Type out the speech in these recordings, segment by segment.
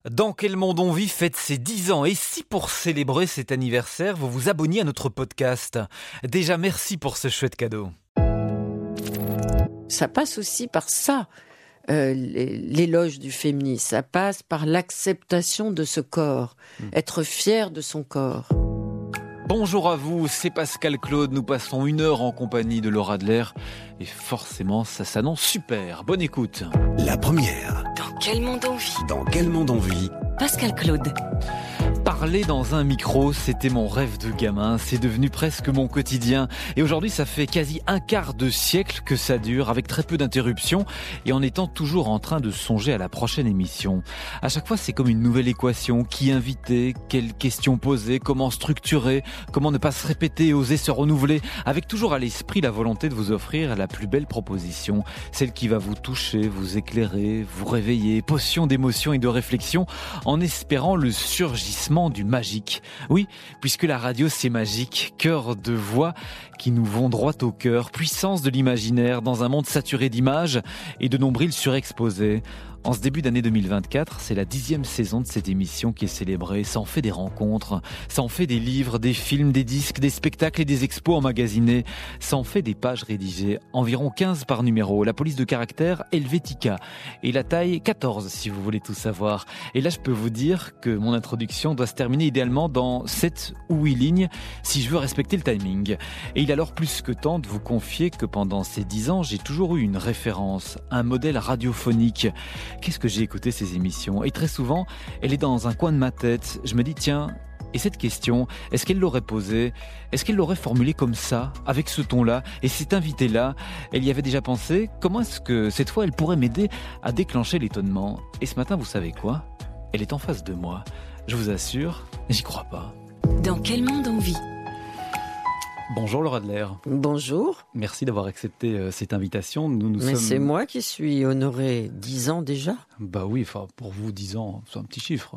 Dans quel monde on vit fête ses 10 ans et si pour célébrer cet anniversaire, vous vous abonniez à notre podcast. Déjà merci pour ce chouette cadeau. Ça passe aussi par ça, l'éloge du féminisme. Ça passe par l'acceptation de ce corps, être fier de son corps. Bonjour à vous, c'est Pascal Claude. Nous passons 1 heure en compagnie de Laura Adler. Et forcément, ça s'annonce super. Bonne écoute. La première. Dans quel monde on vit ? Dans quel monde on vit ? Pascal Claude. Parler dans un micro, c'était mon rêve de gamin, c'est devenu presque mon quotidien. Et aujourd'hui, ça fait quasi un quart de siècle que ça dure, avec très peu d'interruptions, et en étant toujours en train de songer à la prochaine émission. À chaque fois, c'est comme une nouvelle équation. Qui inviter, quelles questions poser, comment structurer, comment ne pas se répéter et oser se renouveler, avec toujours à l'esprit la volonté de vous offrir la plus belle proposition, celle qui va vous toucher, vous éclairer, vous réveiller, potion d'émotion et de réflexion, en espérant le surgissement du magique. Oui, puisque la radio c'est magique, cœur de voix qui nous vont droit au cœur, puissance de l'imaginaire dans un monde saturé d'images et de nombrils surexposés. En ce début d'année 2024, c'est la 10e saison de cette émission qui est célébrée. Ça en fait des rencontres, ça en fait des livres, des films, des disques, des spectacles et des expos emmagasinés. Ça en fait des pages rédigées, environ 15 par numéro. La police de caractère Helvetica et la taille 14 si vous voulez tout savoir. Et là je peux vous dire que mon introduction doit se terminer idéalement dans 7 ou 8 lignes si je veux respecter le timing. Et il est alors plus que temps de vous confier que pendant ces 10 ans, j'ai toujours eu une référence, un modèle radiophonique. Qu'est-ce que j'ai écouté ces émissions ? Et très souvent, elle est dans un coin de ma tête. Je me dis, tiens, et cette question, est-ce qu'elle l'aurait posée ? Est-ce qu'elle l'aurait formulée comme ça, avec ce ton-là ? Et cet invité-là, elle y avait déjà pensé ? Comment est-ce que cette fois, elle pourrait m'aider à déclencher l'étonnement ? Et ce matin, vous savez quoi ? Elle est en face de moi. Je vous assure, j'y crois pas. Dans quel monde on vit ? Bonjour Laura Adler. Bonjour. Merci d'avoir accepté cette invitation. Nous Mais sommes... c'est moi qui suis honoré 10 ans déjà. Bah oui, enfin pour vous 10 ans, c'est un petit chiffre.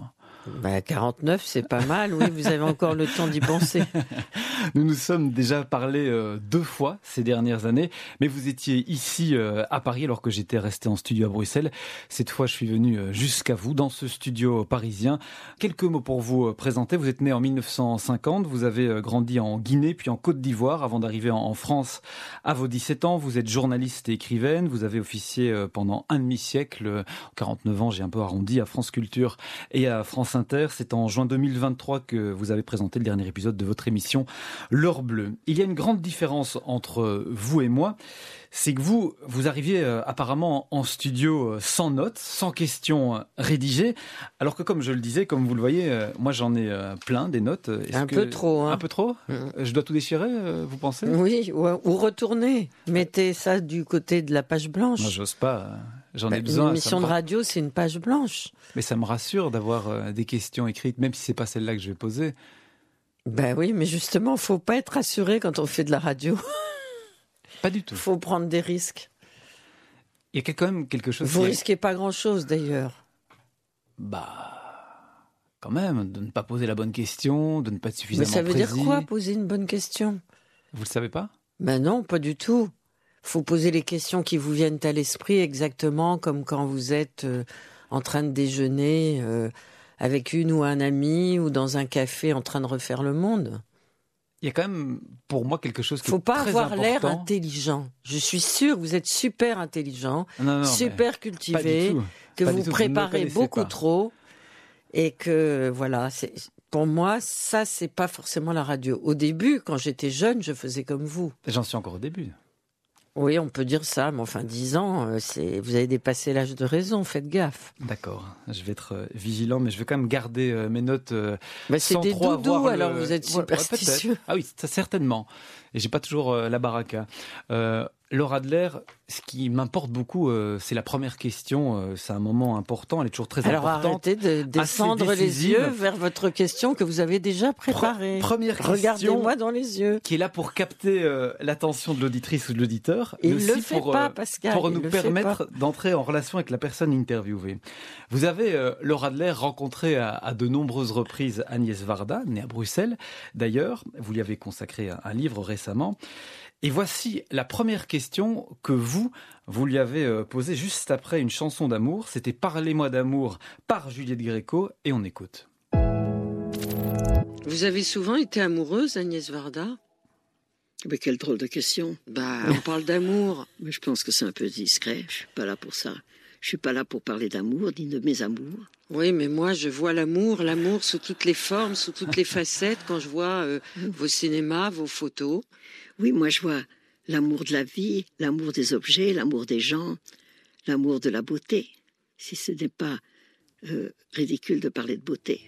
49, c'est pas mal, oui, vous avez encore le temps d'y penser. Nous nous sommes déjà parlé 2 fois ces dernières années, mais vous étiez ici à Paris alors que j'étais resté en studio à Bruxelles. Cette fois, je suis venu jusqu'à vous, dans ce studio parisien. Quelques mots pour vous présenter. Vous êtes né en 1950, vous avez grandi en Guinée, puis en Côte d'Ivoire, avant d'arriver en France à vos 17 ans. Vous êtes journaliste et écrivaine, vous avez officié pendant un demi-siècle, 49 ans, j'ai un peu arrondi, à France Culture et à France Inter. C'est en juin 2023 que vous avez présenté le dernier épisode de votre émission L'Heure Bleue. Il y a une grande différence entre vous et moi, c'est que vous arriviez apparemment en studio sans notes, sans questions rédigées, alors que comme je le disais, comme vous le voyez, moi j'en ai plein des notes. Peu trop. Hein. Un peu trop ? Je dois tout déchirer, vous pensez ? Oui, ou retourner. Mettez ça du côté de la page blanche. Moi j'ose pas, j'en ai besoin. Une émission de radio, c'est une page blanche. Mais ça me rassure d'avoir des questions écrites, même si c'est pas celle-là que je vais poser. Ben oui, mais justement, faut pas être rassuré quand on fait de la radio. Pas du tout. Faut prendre des risques. Il y a quand même quelque chose... Vous risquez pas grand-chose d'ailleurs. Bah, quand même, de ne pas poser la bonne question, de ne pas être suffisamment précis. Mais ça veut dire quoi, poser une bonne question ? Vous le savez pas ? Ben non, pas du tout. Faut poser les questions qui vous viennent à l'esprit exactement comme quand vous êtes en train de déjeuner avec une ou un ami ou dans un café en train de refaire le monde. Il y a quand même, pour moi, quelque chose qui Faut est très important. pas avoir l'air intelligent. Je suis sûre que vous êtes super intelligent, super cultivé, que vous préparez beaucoup trop et que, voilà, pour moi, ça, c'est pas forcément la radio. Au début, quand j'étais jeune, je faisais comme vous. J'en suis encore au début. Oui, on peut dire ça, mais enfin, 10 ans, vous avez dépassé l'âge de raison, faites gaffe. D'accord, je vais être vigilant, mais je vais quand même garder mes notes c'est des doudous, alors vous êtes superstitieux. Ah oui, ça certainement. Et j'ai pas toujours la baraka. Laura Adler, ce qui m'importe beaucoup, c'est la première question. C'est un moment important, elle est toujours très importante. Alors arrêtez de descendre les yeux vers votre question que vous avez déjà préparée. Première question. Regardez-moi dans les yeux. Qui est là pour capter l'attention de l'auditrice ou de l'auditeur. Il ne le fait pas, Pascal. Pour nous permettre d'entrer en relation avec la personne interviewée. Vous avez, Laura Adler, rencontré à de nombreuses reprises Agnès Varda, née à Bruxelles. D'ailleurs, vous lui avez consacré un livre récemment. Et voici la première question que vous lui avez posée juste après une chanson d'amour. C'était « Parlez-moi d'amour » par Juliette Gréco, et on écoute. Vous avez souvent été amoureuse, Agnès Varda ? Mais quelle drôle de question. On parle d'amour. Mais je pense que c'est un peu discret, je suis pas là pour ça. Je suis pas là pour parler d'amour, ni de mes amours. Oui, mais moi, je vois l'amour sous toutes les formes, sous toutes les facettes, quand je vois vos cinémas, vos photos. Oui, moi, je vois l'amour de la vie, l'amour des objets, l'amour des gens, l'amour de la beauté. Si ce n'est pas ridicule de parler de beauté.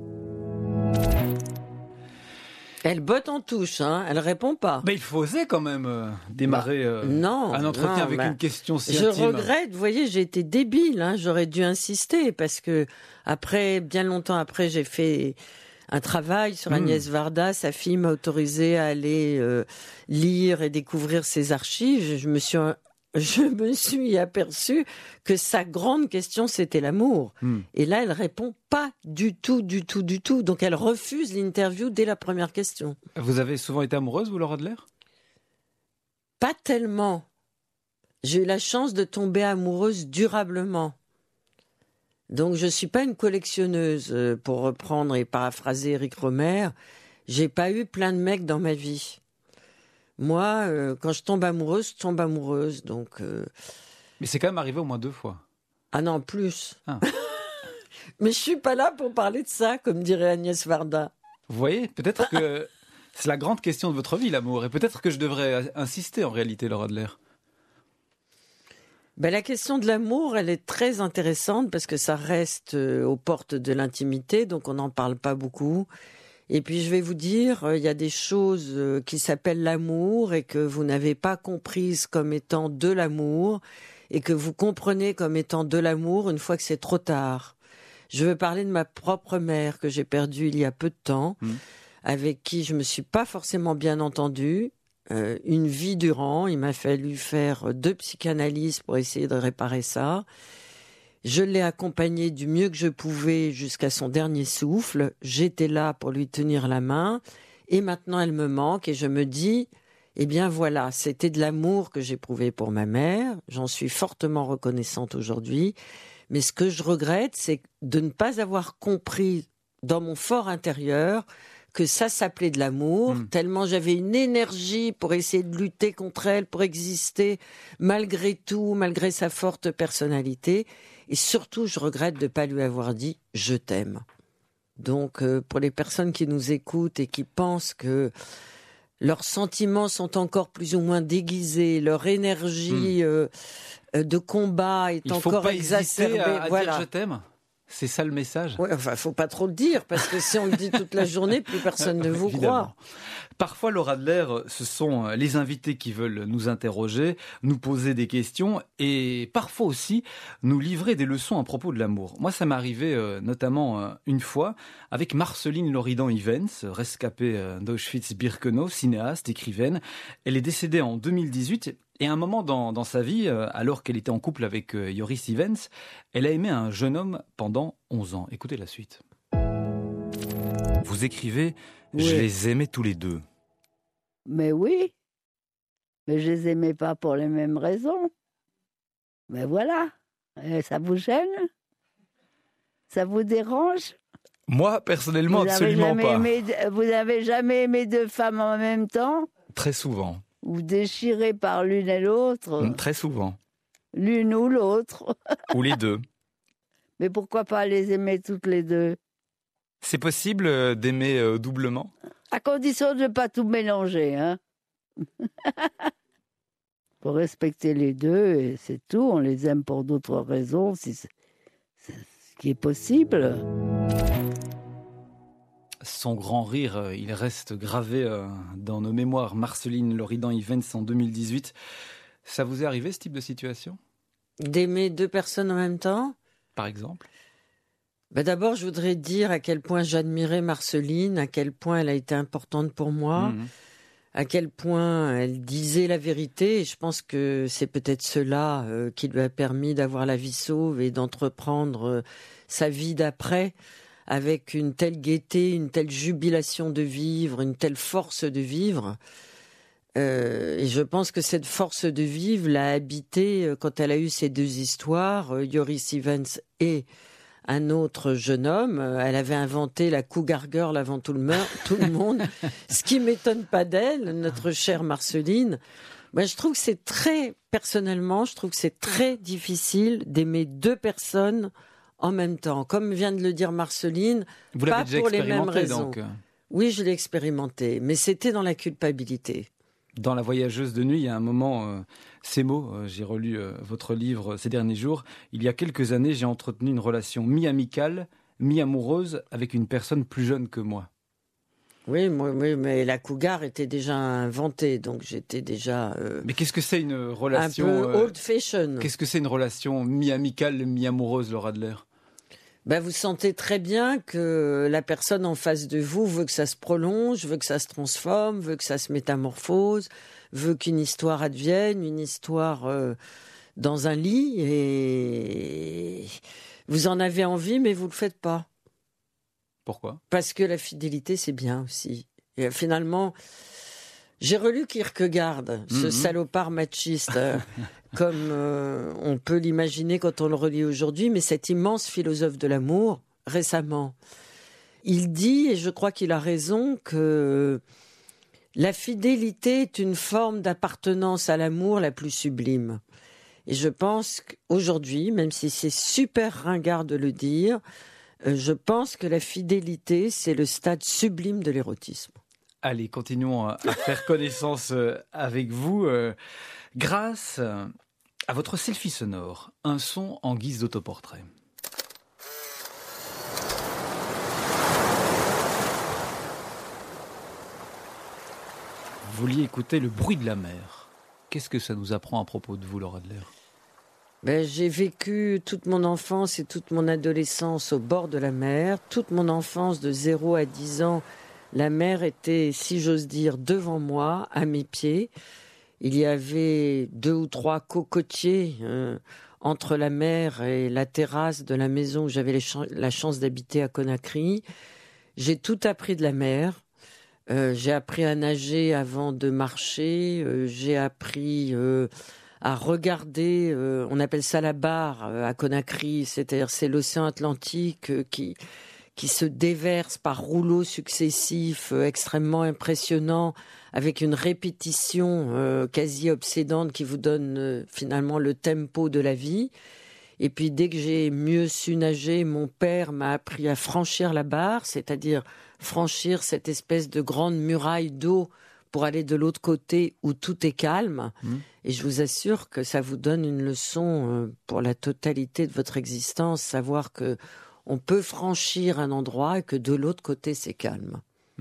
Elle botte en touche, hein. Elle répond pas. Mais il faut oser quand même démarrer un entretien avec une question si intime. Je regrette, vous voyez, j'ai été débile, hein. J'aurais dû insister parce que bien longtemps après, j'ai fait un travail sur Agnès Varda. Sa fille m'a autorisé à aller lire et découvrir ses archives. Je me suis aperçue que sa grande question, c'était l'amour. Et là, elle répond pas du tout. Donc, elle refuse l'interview dès la première question. Vous avez souvent été amoureuse, vous, Laura Adler ? Pas tellement. J'ai eu la chance de tomber amoureuse durablement. Donc, je suis pas une collectionneuse, pour reprendre et paraphraser Éric Rohmer. J'ai pas eu plein de mecs dans ma vie. Moi, quand je tombe amoureuse, donc... Mais c'est quand même arrivé au moins 2 fois. Ah non, plus. Ah. Mais je suis pas là pour parler de ça, comme dirait Agnès Varda. Vous voyez, peut-être que c'est la grande question de votre vie, l'amour. Et peut-être que je devrais insister, en réalité, Laura Adler. La question de l'amour, elle est très intéressante parce que ça reste aux portes de l'intimité, donc on n'en parle pas beaucoup. Et puis je vais vous dire, il y a des choses qui s'appellent l'amour et que vous n'avez pas comprises comme étant de l'amour et que vous comprenez comme étant de l'amour une fois que c'est trop tard. Je veux parler de ma propre mère que j'ai perdue il y a peu de temps, avec qui je me suis pas forcément bien entendue. Une vie durant, il m'a fallu faire 2 psychanalyses pour essayer de réparer ça. Je l'ai accompagnée du mieux que je pouvais jusqu'à son dernier souffle. J'étais là pour lui tenir la main. Et maintenant, elle me manque et je me dis, eh bien voilà, c'était de l'amour que j'éprouvais pour ma mère. J'en suis fortement reconnaissante aujourd'hui. Mais ce que je regrette, c'est de ne pas avoir compris dans mon fort intérieur que ça s'appelait de l'amour, tellement j'avais une énergie pour essayer de lutter contre elle, pour exister malgré tout, malgré sa forte personnalité. Et surtout, je regrette de ne pas lui avoir dit « je t'aime ». Donc, pour les personnes qui nous écoutent et qui pensent que leurs sentiments sont encore plus ou moins déguisés, leur énergie de combat est encore exacerbée. Il ne faut pas hésiter à dire « je t'aime ». C'est ça le message. Ouais, enfin, faut pas trop le dire, parce que si on le dit toute la journée, plus personne ne vous croit. Parfois, Laura Adler, ce sont les invités qui veulent nous interroger, nous poser des questions et parfois aussi nous livrer des leçons à propos de l'amour. Moi, ça m'est arrivé notamment une fois avec Marceline Loridan-Ivens, rescapée d'Auschwitz-Birkenau, cinéaste, écrivaine. Elle est décédée en 2018. Et à un moment dans sa vie, alors qu'elle était en couple avec Joris Ivens, elle a aimé un jeune homme pendant 11 ans. Écoutez la suite. Vous écrivez « Je les aimais tous les deux ». Mais oui, mais je les aimais pas pour les mêmes raisons. Mais voilà, ça vous gêne? Ça vous dérange? Moi, personnellement, absolument pas. Vous n'avez jamais aimé 2 femmes en même temps? Très souvent. Ou déchirées par l'une et l'autre? Très souvent. L'une ou l'autre? Ou les deux. Mais pourquoi pas les aimer toutes les 2? C'est possible d'aimer doublement? À condition de ne pas tout mélanger, hein. Faut respecter les 2 et c'est tout. On les aime pour d'autres raisons, si c'est ce qui est possible. Son grand rire, il reste gravé dans nos mémoires. Marceline Loridan-Ivens en 2018. Ça vous est arrivé, ce type de situation? D'aimer 2 personnes en même temps? Par exemple? D'abord, je voudrais dire à quel point j'admirais Marceline, à quel point elle a été importante pour moi, à quel point elle disait la vérité. Et je pense que c'est peut-être cela qui lui a permis d'avoir la vie sauve et d'entreprendre sa vie d'après avec une telle gaieté, une telle jubilation de vivre, une telle force de vivre. Et je pense que cette force de vivre l'a habitée quand elle a eu ces 2 histoires, Joris Ivens et un autre jeune homme. Elle avait inventé la cougar girl avant tout le monde, ce qui m'étonne pas d'elle, notre chère Marceline. Moi, je trouve que c'est personnellement, très difficile d'aimer 2 personnes en même temps. Comme vient de le dire Marceline, vous pas l'avez déjà pour les mêmes expérimenté, raisons. Donc. Oui, je l'ai expérimenté, mais c'était dans la culpabilité. Dans La Voyageuse de nuit, il y a un moment, ces mots, j'ai relu votre livre ces derniers jours. Il y a quelques années, j'ai entretenu une relation mi-amicale, mi-amoureuse avec une personne plus jeune que moi. Oui, mais la cougar était déjà inventée, donc j'étais déjà mais qu'est-ce que c'est une relation un peu old-fashioned. Qu'est-ce que c'est une relation mi-amicale, mi-amoureuse, Laure Adler ? Vous sentez très bien que la personne en face de vous veut que ça se prolonge, veut que ça se transforme, veut que ça se métamorphose, veut qu'une histoire advienne, une histoire dans un lit, et vous en avez envie, mais vous ne le faites pas. Pourquoi ? Parce que la fidélité, c'est bien aussi. Et finalement, j'ai relu Kierkegaard, ce salopard machiste, comme on peut l'imaginer quand on le relit aujourd'hui, mais cet immense philosophe de l'amour, récemment, il dit, et je crois qu'il a raison, que la fidélité est une forme d'appartenance à l'amour la plus sublime. Et je pense qu'aujourd'hui, même si c'est super ringard de le dire, je pense que la fidélité, c'est le stade sublime de l'érotisme. Allez, continuons à faire connaissance avec vous. Grâce à votre selfie sonore, un son en guise d'autoportrait. Vous vouliez écouter le bruit de la mer. Qu'est-ce que ça nous apprend à propos de vous, Laure Adler ? J'ai vécu toute mon enfance et toute mon adolescence au bord de la mer. Toute mon enfance, de 0 à 10 ans, la mer était, si j'ose dire, devant moi, à mes pieds. Il y avait 2 ou 3 cocotiers entre la mer et la terrasse de la maison où j'avais la chance d'habiter à Conakry. J'ai tout appris de la mer. J'ai appris à nager avant de marcher. J'ai appris à regarder, on appelle ça la barre à Conakry, c'est-à-dire c'est l'océan Atlantique qui se déverse par rouleaux successifs extrêmement impressionnants, avec une répétition quasi obsédante qui vous donne finalement le tempo de la vie. Et puis dès que j'ai mieux su nager, mon père m'a appris à franchir la barre, c'est-à-dire franchir cette espèce de grande muraille d'eau pour aller de l'autre côté où tout est calme. Et je vous assure que ça vous donne une leçon pour la totalité de votre existence, savoir que on peut franchir un endroit et que de l'autre côté c'est calme.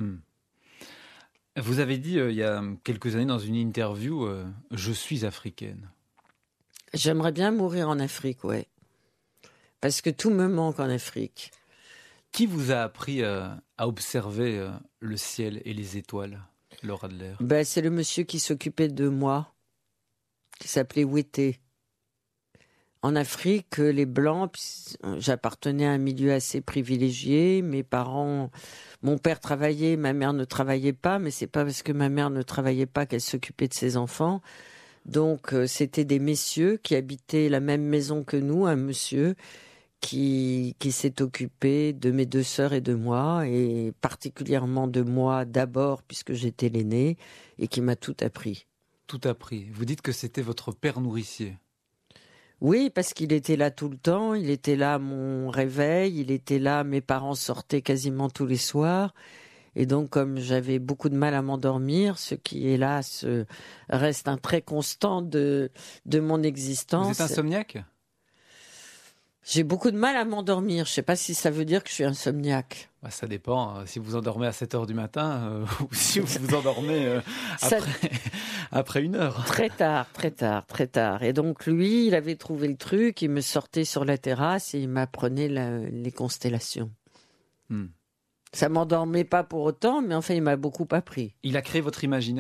Vous avez dit il y a quelques années dans une interview « Je suis africaine ». J'aimerais bien mourir en Afrique, ouais. Parce que tout me manque en Afrique. Qui vous a appris à observer le ciel et les étoiles, Laure Adler ? C'est le monsieur qui s'occupait de moi, qui s'appelait Wété. En Afrique, les Blancs, j'appartenais à un milieu assez privilégié. Mes parents, mon père travaillait, ma mère ne travaillait pas, mais c'est pas parce que ma mère ne travaillait pas qu'elle s'occupait de ses enfants. Donc, c'était des messieurs qui habitaient la même maison que nous, un monsieur qui s'est occupé de mes 2 sœurs et de moi, et particulièrement de moi d'abord, puisque j'étais l'aînée, et qui m'a tout appris. Tout appris. Vous dites que c'était votre père nourricier. Oui, parce qu'il était là tout le temps, il était là à mon réveil, il était là, mes parents sortaient quasiment tous les soirs. Et donc, comme j'avais beaucoup de mal à m'endormir, ce qui, hélas, reste un trait constant de mon existence. Vous êtes insomniaque ? J'ai beaucoup de mal à m'endormir. Je ne sais pas si ça veut dire que je suis insomniaque. Ça dépend. Si vous endormez à 7h du matin ou si vous vous endormez après 1 heure. Très tard. Et donc, lui, il avait trouvé le truc. Il me sortait sur la terrasse et il m'apprenait les constellations. Ça ne m'endormait pas pour autant, mais enfin, il m'a beaucoup appris. Il a créé votre imaginaire ?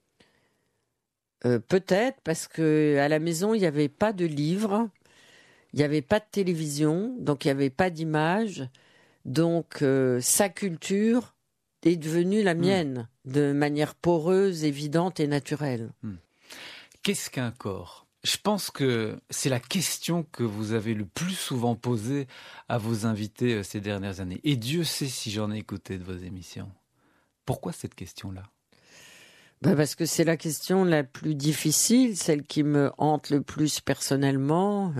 Peut-être, parce qu'à la maison, il n'y avait pas de livres. Il n'y avait pas de télévision, donc il n'y avait pas d'image. Donc sa culture est devenue la mienne, de manière poreuse, évidente et naturelle. Qu'est-ce qu'un corps ? Je pense que c'est la question que vous avez le plus souvent posée à vos invités ces dernières années. Et Dieu sait si j'en ai écouté de vos émissions. Pourquoi cette question-là ? Parce que c'est la question la plus difficile, celle qui me hante le plus personnellement.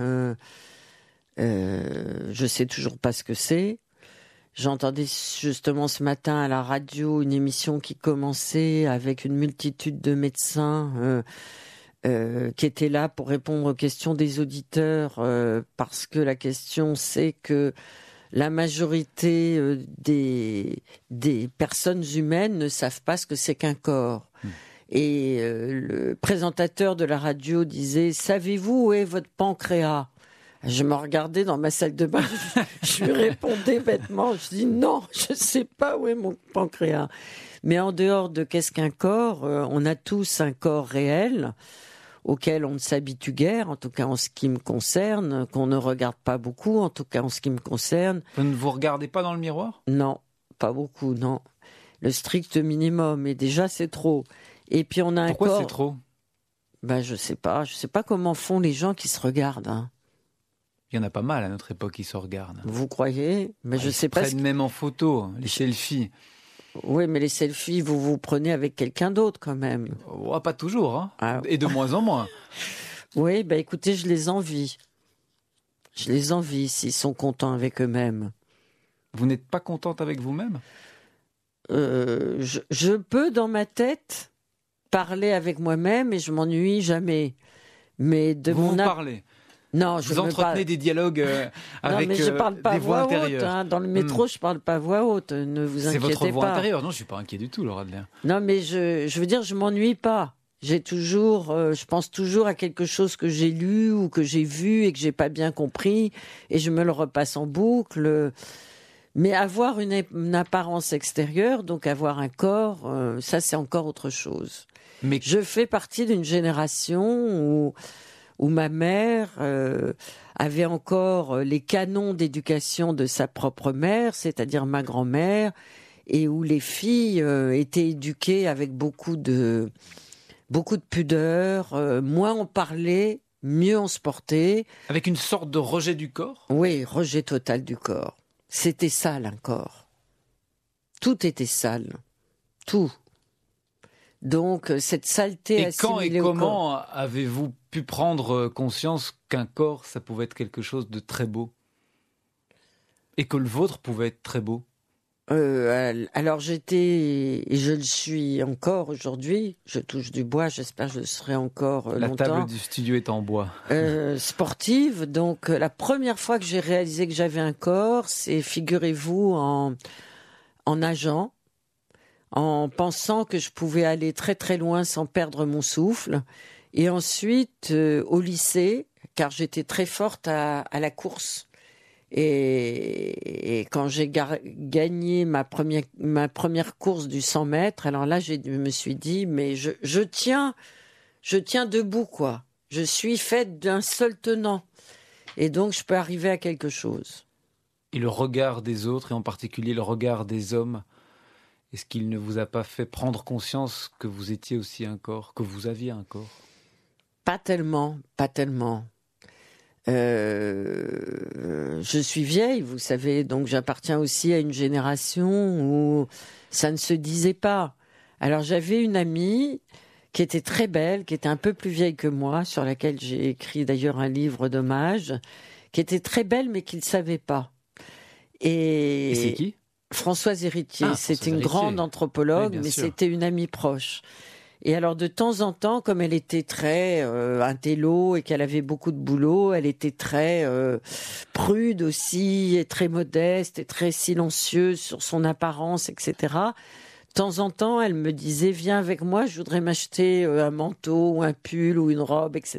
Je sais toujours pas ce que c'est. J'entendais justement ce matin à la radio une émission qui commençait avec une multitude de médecins qui étaient là pour répondre aux questions des auditeurs, parce que la question c'est que la majorité des personnes humaines ne savent pas ce que c'est qu'un corps. Et le présentateur de la radio disait « Savez-vous où est votre pancréas ?» Je me regardais dans ma salle de bain, je lui répondais bêtement, je dis « Non, je ne sais pas où est mon pancréas. » Mais en dehors de qu'est-ce qu'un corps, on a tous un corps réel, auquel on ne s'habitue guère, en tout cas en ce qui me concerne, qu'on ne regarde pas beaucoup, en tout cas en ce qui me concerne. Vous ne vous regardez pas dans le miroir ? Non, pas beaucoup, non. Le strict minimum, et déjà c'est trop. Et puis on a un corps... Pourquoi c'est trop ? Je sais pas comment font les gens qui se regardent. Hein. Il y en a pas mal à notre époque qui se regardent. Vous croyez ? Mais je sais pas. Ils prennent même en photo, les selfies. Oui, mais les selfies, vous vous prenez avec quelqu'un d'autre quand même. Oh, pas toujours, hein. Et de moins en moins. Oui, écoutez, je les envie. Je les envie s'ils sont contents avec eux-mêmes. Vous n'êtes pas contente avec vous-même ? Je peux, dans ma tête, parler avec moi-même et je m'ennuie jamais. Mais de vous parlez ? Non, vous entretenez des dialogues avec mais je parle pas des voix intérieures. Haute, hein. Dans le métro, je parle pas à voix haute. Ne vous inquiétez pas. C'est votre voix intérieure. Non, je suis pas inquiet du tout, Laura Adler. Non, mais je veux dire, je m'ennuie pas. J'ai toujours, je pense toujours à quelque chose que j'ai lu ou que j'ai vu et que j'ai pas bien compris, et je me le repasse en boucle. Mais avoir une apparence extérieure, donc avoir un corps, ça c'est encore autre chose. Mais je fais partie d'une génération où ma mère avait encore les canons d'éducation de sa propre mère, c'est-à-dire ma grand-mère, et où les filles étaient éduquées avec beaucoup de pudeur, moins on parlait, mieux on se portait. Avec une sorte de rejet du corps ? Oui, rejet total du corps. C'était sale, un corps. Tout était sale. Tout. Donc, cette saleté assimilée au corps. Et comment avez-vous pu prendre conscience qu'un corps, ça pouvait être quelque chose de très beau ? Et que le vôtre pouvait être très beau ? Alors j'étais, et je le suis encore aujourd'hui, je touche du bois, j'espère que je le serai encore longtemps. La table du studio est en bois. Sportive, donc la première fois que j'ai réalisé que j'avais un corps, c'est, figurez-vous, en nageant, en pensant que je pouvais aller très très loin sans perdre mon souffle. Et ensuite au lycée, car j'étais très forte à la course. Et quand j'ai gagné ma première course du 100 mètres, alors là, je me suis dit, mais je tiens debout, quoi. Je suis faite d'un seul tenant. Et donc, je peux arriver à quelque chose. Et le regard des autres, et en particulier le regard des hommes, est-ce qu'il ne vous a pas fait prendre conscience que vous étiez aussi un corps, que vous aviez un corps ? Pas tellement. Je suis vieille, vous savez, donc j'appartiens aussi à une génération où ça ne se disait pas. Alors j'avais une amie qui était très belle, qui était un peu plus vieille que moi, sur laquelle j'ai écrit d'ailleurs un livre d'hommage, qui était très belle mais qui ne le savait pas. Et c'est qui ? Françoise Héritier. C'était une grande anthropologue, mais c'était une amie proche. Et alors, de temps en temps, comme elle était très intello et qu'elle avait beaucoup de boulot, elle était très prude aussi, et très modeste, et très silencieuse sur son apparence, etc. De temps en temps, elle me disait « Viens avec moi, je voudrais m'acheter un manteau ou un pull ou une robe, etc. »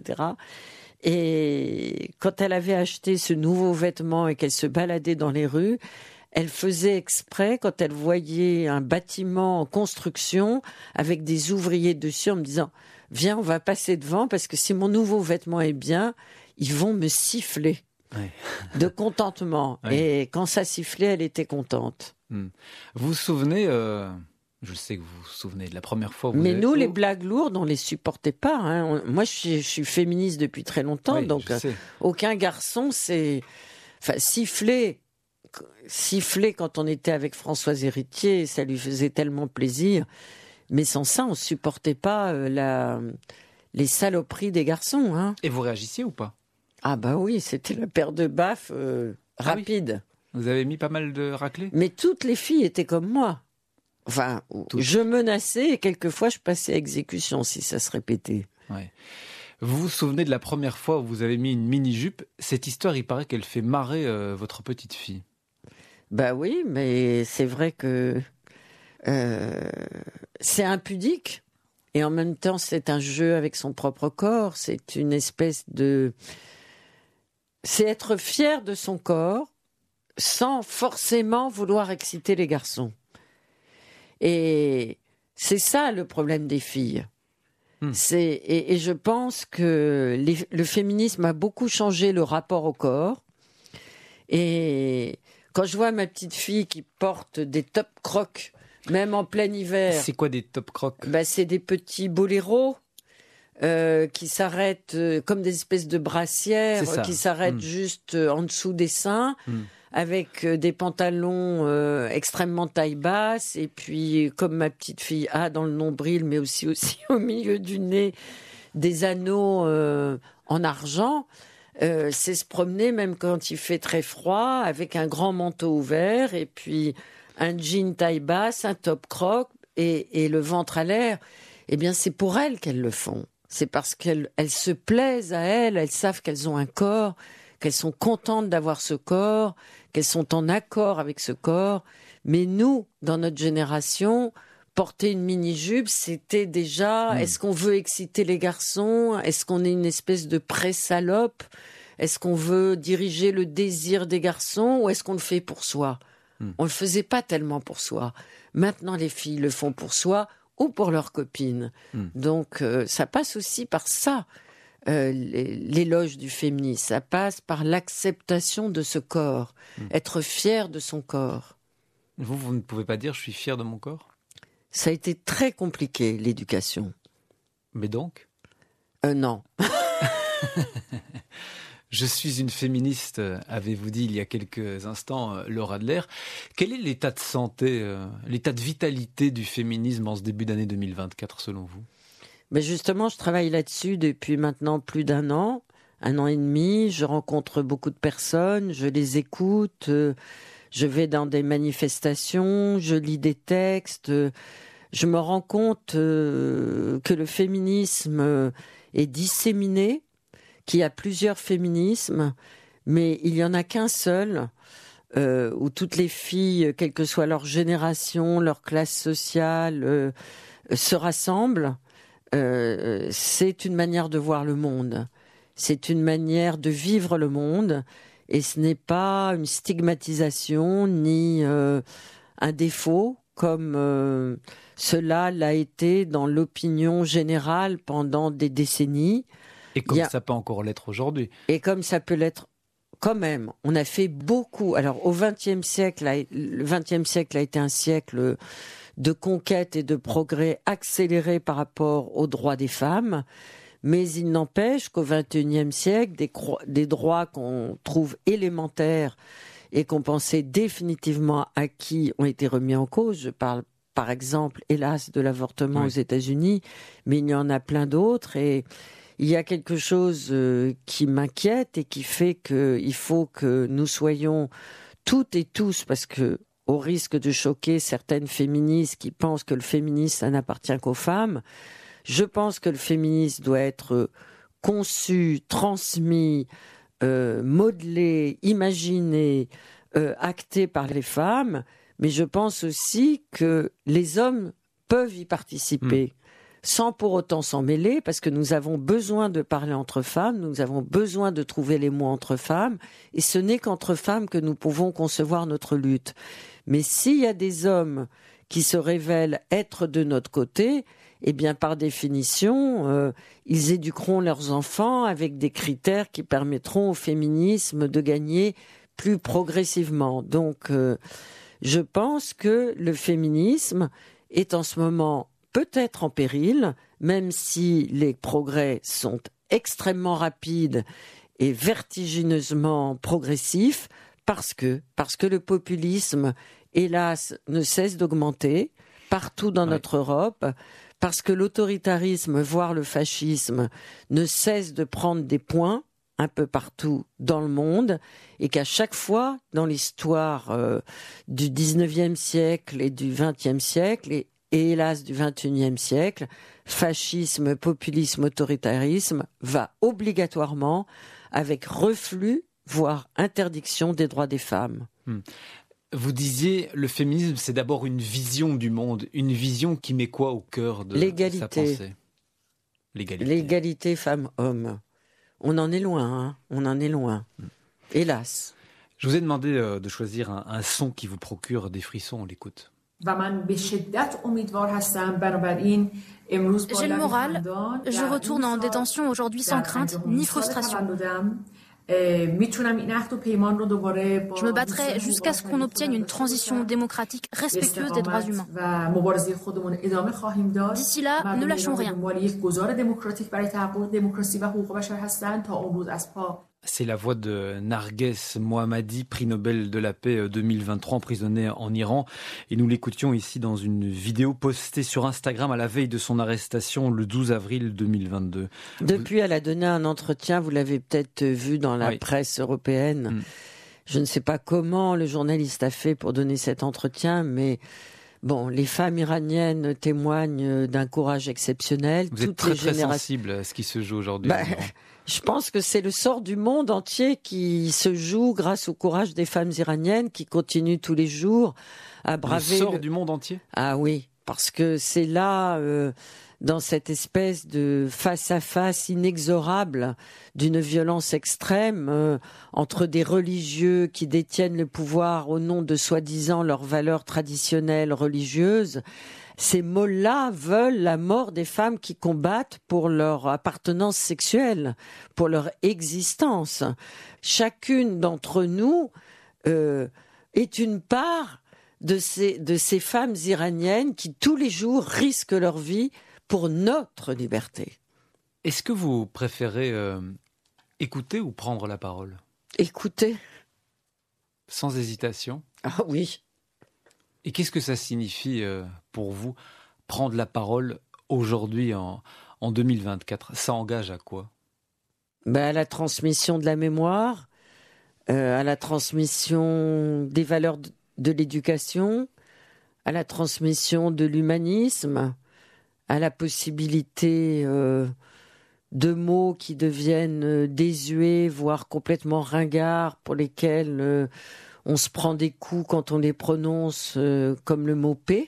Et quand elle avait acheté ce nouveau vêtement et qu'elle se baladait dans les rues, elle faisait exprès, quand elle voyait un bâtiment en construction avec des ouvriers dessus, en me disant « Viens, on va passer devant, parce que si mon nouveau vêtement est bien, ils vont me siffler. » De contentement. Ouais. Et quand ça sifflait, elle était contente. Vous vous souvenez, je sais que vous vous souvenez de la première fois où Mais nous, les blagues lourdes, on les supportait pas. Hein. Moi, je suis féministe depuis très longtemps, oui, donc aucun garçon s'est... Enfin, siffler quand on était avec Françoise Héritier, ça lui faisait tellement plaisir. Mais sans ça, on supportait pas les saloperies des garçons. Hein. Et vous réagissiez ou pas? Ah bah oui, c'était la paire de baffes rapide. Oui. Vous avez mis pas mal de raclés? Mais toutes les filles étaient comme moi. Enfin, je menaçais et quelquefois je passais à exécution si ça se répétait. Ouais. Vous vous souvenez de la première fois où vous avez mis une mini-jupe? Cette histoire, il paraît qu'elle fait marrer votre petite fille. Bah oui, mais c'est vrai que c'est impudique et en même temps c'est un jeu avec son propre corps. C'est une espèce de... C'est être fier de son corps sans forcément vouloir exciter les garçons. Et c'est ça le problème des filles. Et je pense que le féminisme a beaucoup changé le rapport au corps. Et quand je vois ma petite fille qui porte des top crocs, même en plein hiver... C'est quoi des top crocs? C'est des petits boléros qui s'arrêtent comme des espèces de brassières, qui s'arrêtent juste en dessous des seins. Avec des pantalons extrêmement taille basse, et puis comme ma petite fille a dans le nombril, mais aussi au milieu du nez, des anneaux en argent, c'est se promener même quand il fait très froid, avec un grand manteau ouvert, et puis un jean taille basse, un top croc, et le ventre à l'air. Eh bien, c'est pour elles qu'elles le font. C'est parce qu'elles se plaisent à elles savent qu'elles ont un corps, qu'elles sont contentes d'avoir ce corps, qu'elles sont en accord avec ce corps. Mais nous, dans notre génération, porter une mini-jupe, c'était déjà... Est-ce qu'on veut exciter les garçons? Est-ce qu'on est une espèce de pré-salope? Est-ce qu'on veut diriger le désir des garçons? Ou est-ce qu'on le fait pour soi? On le faisait pas tellement pour soi. Maintenant, les filles le font pour soi ou pour leurs copines. Donc, ça passe aussi par ça. L'éloge du féminisme, ça passe par l'acceptation de ce corps, être fier de son corps. Vous ne pouvez pas dire je suis fier de mon corps? Ça a été très compliqué, l'éducation. Mais donc? Non. Je suis une féministe, avez-vous dit il y a quelques instants, Laura Adler. Quel est l'état de santé, l'état de vitalité du féminisme en ce début d'année 2024 selon vous? Mais justement, je travaille là-dessus depuis maintenant plus d'un an et demi. Je rencontre beaucoup de personnes, je les écoute, je vais dans des manifestations, je lis des textes. Je me rends compte que le féminisme est disséminé, qu'il y a plusieurs féminismes, mais il n'y en a qu'un seul où toutes les filles, quelle que soit leur génération, leur classe sociale, se rassemblent. C'est une manière de voir le monde, c'est une manière de vivre le monde, et ce n'est pas une stigmatisation ni un défaut comme cela l'a été dans l'opinion générale pendant des décennies. Et comme ça peut encore l'être aujourd'hui. Et comme ça peut l'être quand même. On a fait beaucoup. Alors au XXe siècle, le XXe siècle a été un siècle de conquête et de progrès accéléré par rapport aux droits des femmes. Mais il n'empêche qu'au XXIe siècle, des droits qu'on trouve élémentaires et qu'on pensait définitivement acquis ont été remis en cause. Je parle par exemple, hélas, de l'avortement aux États-Unis, mais il y en a plein d'autres. Et il y a quelque chose qui m'inquiète et qui fait qu'il faut que nous soyons toutes et tous, parce que au risque de choquer certaines féministes qui pensent que le féminisme, ça n'appartient qu'aux femmes, je pense que le féminisme doit être conçu, transmis, modelé, imaginé, acté par les femmes, mais je pense aussi que les hommes peuvent y participer. Sans pour autant s'en mêler, parce que nous avons besoin de parler entre femmes, nous avons besoin de trouver les mots entre femmes, et ce n'est qu'entre femmes que nous pouvons concevoir notre lutte. Mais s'il y a des hommes qui se révèlent être de notre côté, eh bien par définition, ils éduqueront leurs enfants avec des critères qui permettront au féminisme de gagner plus progressivement. Donc, Je pense que le féminisme est en ce moment peut-être en péril, même si les progrès sont extrêmement rapides et vertigineusement progressifs, parce que le populisme, hélas, ne cesse d'augmenter partout dans notre Europe, parce que l'autoritarisme, voire le fascisme, ne cesse de prendre des points un peu partout dans le monde, et qu'à chaque fois, dans l'histoire du 19e siècle et du 20e siècle, et hélas du 21e siècle, fascisme, populisme, autoritarisme va obligatoirement avec reflux, voire interdiction des droits des femmes. Vous disiez, le féminisme, c'est d'abord une vision du monde, une vision qui met quoi au cœur de sa pensée ? L'égalité femmes-hommes. On en est loin, hein, on en est loin. Hélas. Je vous ai demandé de choisir un son qui vous procure des frissons, on l'écoute. J'ai le moral, je retourne en détention aujourd'hui sans crainte ni frustration. Je me battrai jusqu'à ce qu'on obtienne une transition démocratique respectueuse des droits humains. D'ici là, ne lâchons rien. C'est la voix de Narges Mohammadi, prix Nobel de la paix 2023, emprisonné en Iran. Et nous l'écoutions ici dans une vidéo postée sur Instagram à la veille de son arrestation le 12 avril 2022. Depuis, elle a donné un entretien, vous l'avez peut-être vu dans la presse européenne. Je ne sais pas comment le journaliste a fait pour donner cet entretien, mais bon, les femmes iraniennes témoignent d'un courage exceptionnel. Vous êtes très sensible à ce qui se joue aujourd'hui. Je pense que c'est le sort du monde entier qui se joue grâce au courage des femmes iraniennes qui continuent tous les jours à braver... Le sort du monde entier ? Ah oui, parce que c'est là, dans cette espèce de face-à-face inexorable d'une violence extrême entre des religieux qui détiennent le pouvoir au nom de soi-disant leurs valeurs traditionnelles religieuses. Ces mots-là veulent la mort des femmes qui combattent pour leur appartenance sexuelle, pour leur existence. Chacune d'entre nous est une part de ces femmes iraniennes qui tous les jours risquent leur vie pour notre liberté. Est-ce que vous préférez écouter ou prendre la parole ? Écouter. Sans hésitation ? Ah oui. Et qu'est-ce que ça signifie pour vous, prendre la parole aujourd'hui en 2024 ? Ça engage à quoi ? À la transmission de la mémoire, à la transmission des valeurs de l'éducation, à la transmission de l'humanisme, à la possibilité de mots qui deviennent désuets, voire complètement ringards, pour lesquels... on se prend des coups quand on les prononce comme le mot paix.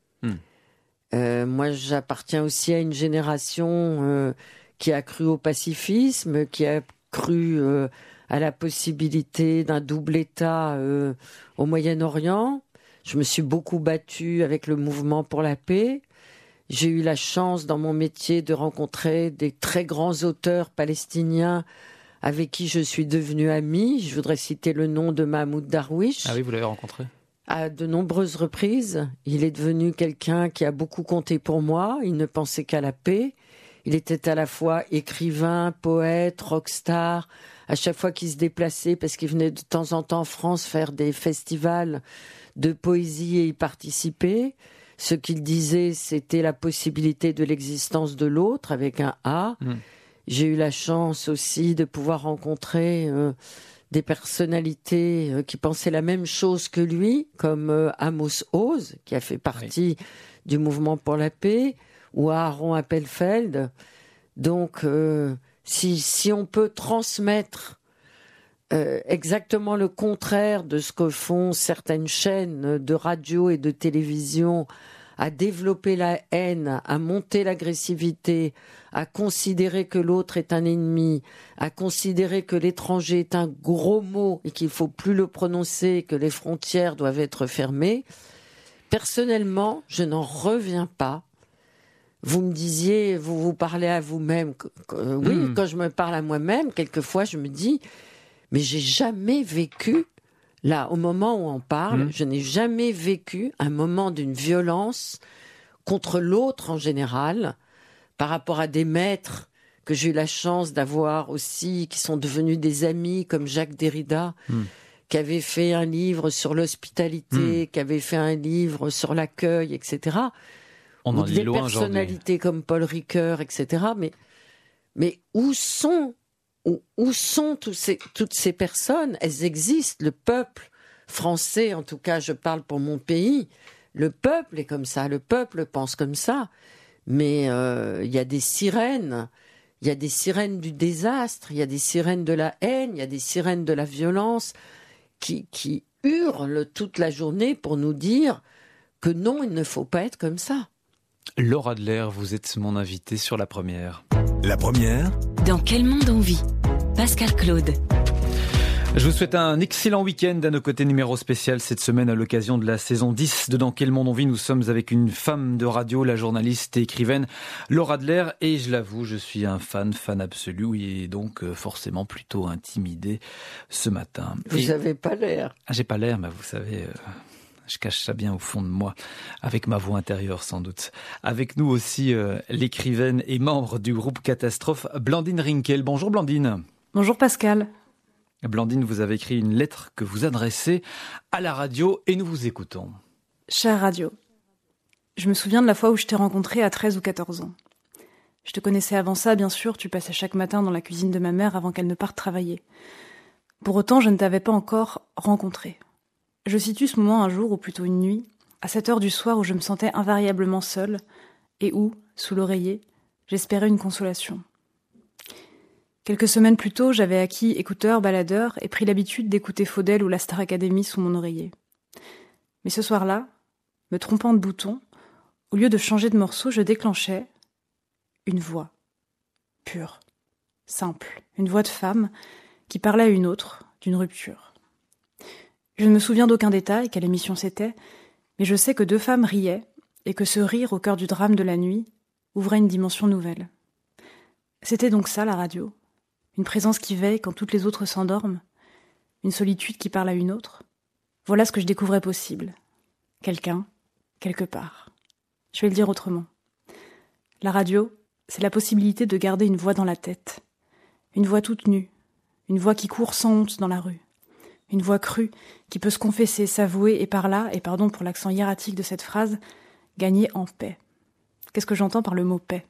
Moi, j'appartiens aussi à une génération qui a cru au pacifisme, qui a cru à la possibilité d'un double État au Moyen-Orient. Je me suis beaucoup battue avec le mouvement pour la paix. J'ai eu la chance dans mon métier de rencontrer des très grands auteurs palestiniens avec qui je suis devenue amie. Je voudrais citer le nom de Mahmoud Darwish. Ah oui, vous l'avez rencontré ? À de nombreuses reprises. Il est devenu quelqu'un qui a beaucoup compté pour moi. Il ne pensait qu'à la paix. Il était à la fois écrivain, poète, rockstar. À chaque fois qu'il se déplaçait, parce qu'il venait de temps en temps en France faire des festivals de poésie et y participer. Ce qu'il disait, c'était la possibilité de l'existence de l'autre, avec un A. J'ai eu la chance aussi de pouvoir rencontrer des personnalités qui pensaient la même chose que lui, comme Amos Oz, qui a fait partie du mouvement pour la paix, ou Aaron Appelfeld. Donc, si on peut transmettre exactement le contraire de ce que font certaines chaînes de radio et de télévision, à développer la haine, à monter l'agressivité, à considérer que l'autre est un ennemi, à considérer que l'étranger est un gros mot et qu'il ne faut plus le prononcer, que les frontières doivent être fermées. Personnellement, je n'en reviens pas. Vous me disiez, vous vous parlez à vous-même. Oui, quand je me parle à moi-même, quelquefois je me dis, mais j'ai jamais vécu Là, au moment où on parle, je n'ai jamais vécu un moment d'une violence contre l'autre en général, par rapport à des maîtres que j'ai eu la chance d'avoir aussi, qui sont devenus des amis, comme Jacques Derrida, qui avait fait un livre sur l'hospitalité, qui avait fait un livre sur l'accueil, etc. On en lit des loin personnalités comme Paul Ricoeur, etc. Mais où sont toutes ces personnes? Elles existent. Le peuple français, en tout cas, je parle pour mon pays, le peuple est comme ça, le peuple pense comme ça. Mais il y a des sirènes. Il y a des sirènes du désastre, il y a des sirènes de la haine, il y a des sirènes de la violence qui hurlent toute la journée pour nous dire que non, il ne faut pas être comme ça. Laure Adler, vous êtes mon invitée sur La Première. La Première. Dans quel monde on vit? Pascal Claude. Je vous souhaite un excellent week-end. À nos côtés, numéro spécial cette semaine à l'occasion de la saison 10 de Dans quel monde on vit. Nous sommes avec une femme de radio, la journaliste et écrivaine Laure Adler. Et je l'avoue, je suis un fan absolu, oui, et donc forcément plutôt intimidé ce matin. Vous n'avez pas l'air. J'ai pas l'air, mais vous savez... Je cache ça bien au fond de moi, avec ma voix intérieure sans doute. Avec nous aussi l'écrivaine et membre du groupe Catastrophe, Blandine Rinkel. Bonjour Blandine. Bonjour Pascal. Blandine, vous avez écrit une lettre que vous adressez à la radio et nous vous écoutons. Chère radio, je me souviens de la fois où je t'ai rencontré à 13 ou 14 ans. Je te connaissais avant ça, bien sûr, tu passais chaque matin dans la cuisine de ma mère avant qu'elle ne parte travailler. Pour autant, je ne t'avais pas encore rencontré. Je situe ce moment un jour, ou plutôt une nuit, à 7 heures du soir où je me sentais invariablement seule et où, sous l'oreiller, j'espérais une consolation. Quelques semaines plus tôt, j'avais acquis écouteur, baladeur et pris l'habitude d'écouter Faudel ou la Star Academy sous mon oreiller. Mais ce soir-là, me trompant de bouton, au lieu de changer de morceau, je déclenchais une voix, pure, simple, une voix de femme qui parlait à une autre d'une rupture. Je ne me souviens d'aucun détail, quelle émission c'était, mais je sais que 2 femmes riaient et que ce rire au cœur du drame de la nuit ouvrait une dimension nouvelle. C'était donc ça la radio, une présence qui veille quand toutes les autres s'endorment, une solitude qui parle à une autre. Voilà ce que je découvrais possible. Quelqu'un, quelque part. Je vais le dire autrement. La radio, c'est la possibilité de garder une voix dans la tête, une voix toute nue, une voix qui court sans honte dans la rue. Une voix crue, qui peut se confesser, s'avouer et par là, et pardon pour l'accent hiératique de cette phrase, gagner en paix. Qu'est-ce que j'entends par le mot paix?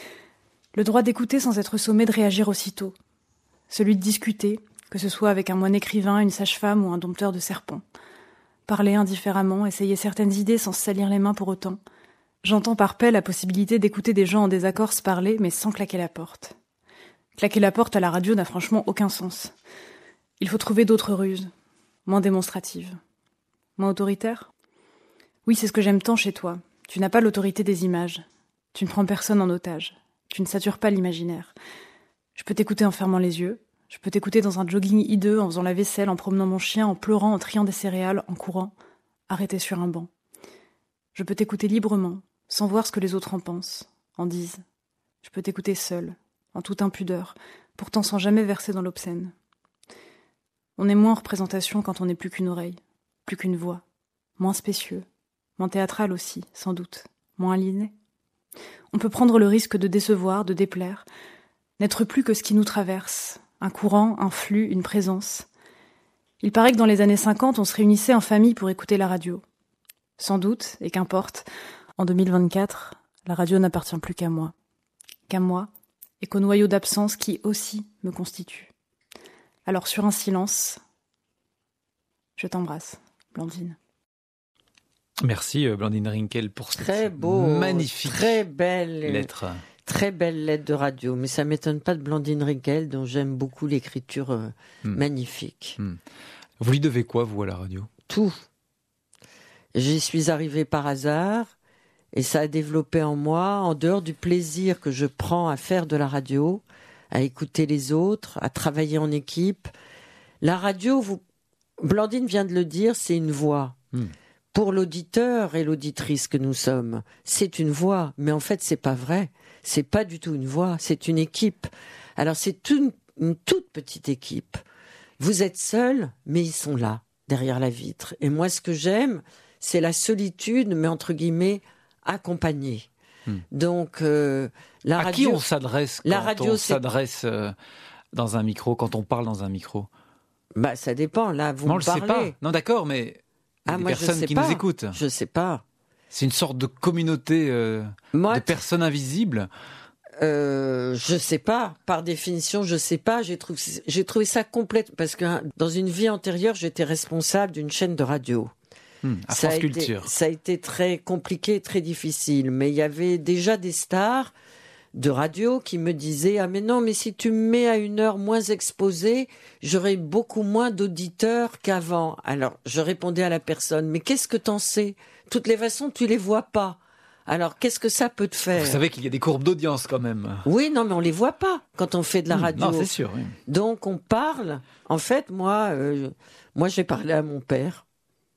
Le droit d'écouter sans être sommé de réagir aussitôt. Celui de discuter, que ce soit avec un moine écrivain, une sage-femme ou un dompteur de serpents. Parler indifféremment, essayer certaines idées sans se salir les mains pour autant. J'entends par paix la possibilité d'écouter des gens en désaccord se parler, mais sans claquer la porte. Claquer la porte à la radio n'a franchement aucun sens. Il faut trouver d'autres ruses, moins démonstratives. Moins autoritaires? Oui, c'est ce que j'aime tant chez toi. Tu n'as pas l'autorité des images. Tu ne prends personne en otage. Tu ne satures pas l'imaginaire. Je peux t'écouter en fermant les yeux. Je peux t'écouter dans un jogging hideux, en faisant la vaisselle, en promenant mon chien, en pleurant, en triant des céréales, en courant, arrêté sur un banc. Je peux t'écouter librement, sans voir ce que les autres en pensent, en disent. Je peux t'écouter seule, en toute impudeur, pourtant sans jamais verser dans l'obscène. On est moins en représentation quand on n'est plus qu'une oreille, plus qu'une voix, moins spécieux, moins théâtral aussi, sans doute, moins aligné. On peut prendre le risque de décevoir, de déplaire, n'être plus que ce qui nous traverse, un courant, un flux, une présence. Il paraît que dans les années 50, on se réunissait en famille pour écouter la radio. Sans doute, et qu'importe, en 2024, la radio n'appartient plus qu'à moi, et qu'au noyau d'absence qui aussi me constitue. Alors sur un silence, je t'embrasse, Blandine. Merci Blandine Rinkel pour cette magnifique lettre. Très belle lettre de radio, mais ça ne m'étonne pas de Blandine Rinkel, dont j'aime beaucoup l'écriture magnifique. Vous lui devez quoi, vous, à la radio? Tout. J'y suis arrivée par hasard, et ça a développé en moi, en dehors du plaisir que je prends à faire de la radio, à écouter les autres, à travailler en équipe. La radio, Blandine vient de le dire, c'est une voix. Pour l'auditeur et l'auditrice que nous sommes, c'est une voix, mais en fait, c'est pas vrai. C'est pas du tout une voix, c'est une équipe. Alors, c'est une toute petite équipe. Vous êtes seul, mais ils sont là. derrière la vitre. Et moi, ce que j'aime, c'est la solitude, mais entre guillemets, accompagnée. Donc, la radio... À qui on s'adresse quand on s'adresse dans un micro, quand on parle dans un micro? Bah, ça dépend. Là, vous me parlez. On le sait pas. Non, d'accord, mais des personnes qui nous écoutent. Je sais pas. C'est une sorte de communauté de personnes invisibles. Je sais pas. Par définition, je sais pas. J'ai trouvé ça complète parce que dans une vie antérieure, j'étais responsable d'une chaîne de radio. À France Culture. Ça a été très compliqué, très difficile. Mais il y avait déjà des stars de radio qui me disaient « Ah mais non, mais si tu me mets à une heure moins exposée, j'aurai beaucoup moins d'auditeurs qu'avant. » Alors, je répondais à la personne « Mais qu'est-ce que t'en sais? Toutes les façons, tu les vois pas. Alors, qu'est-ce que ça peut te faire ?» Vous savez qu'il y a des courbes d'audience quand même. Oui, non, mais on les voit pas quand on fait de la radio. Non, c'est sûr. Oui. Donc, on parle. En fait, moi, j'ai parlé à mon père.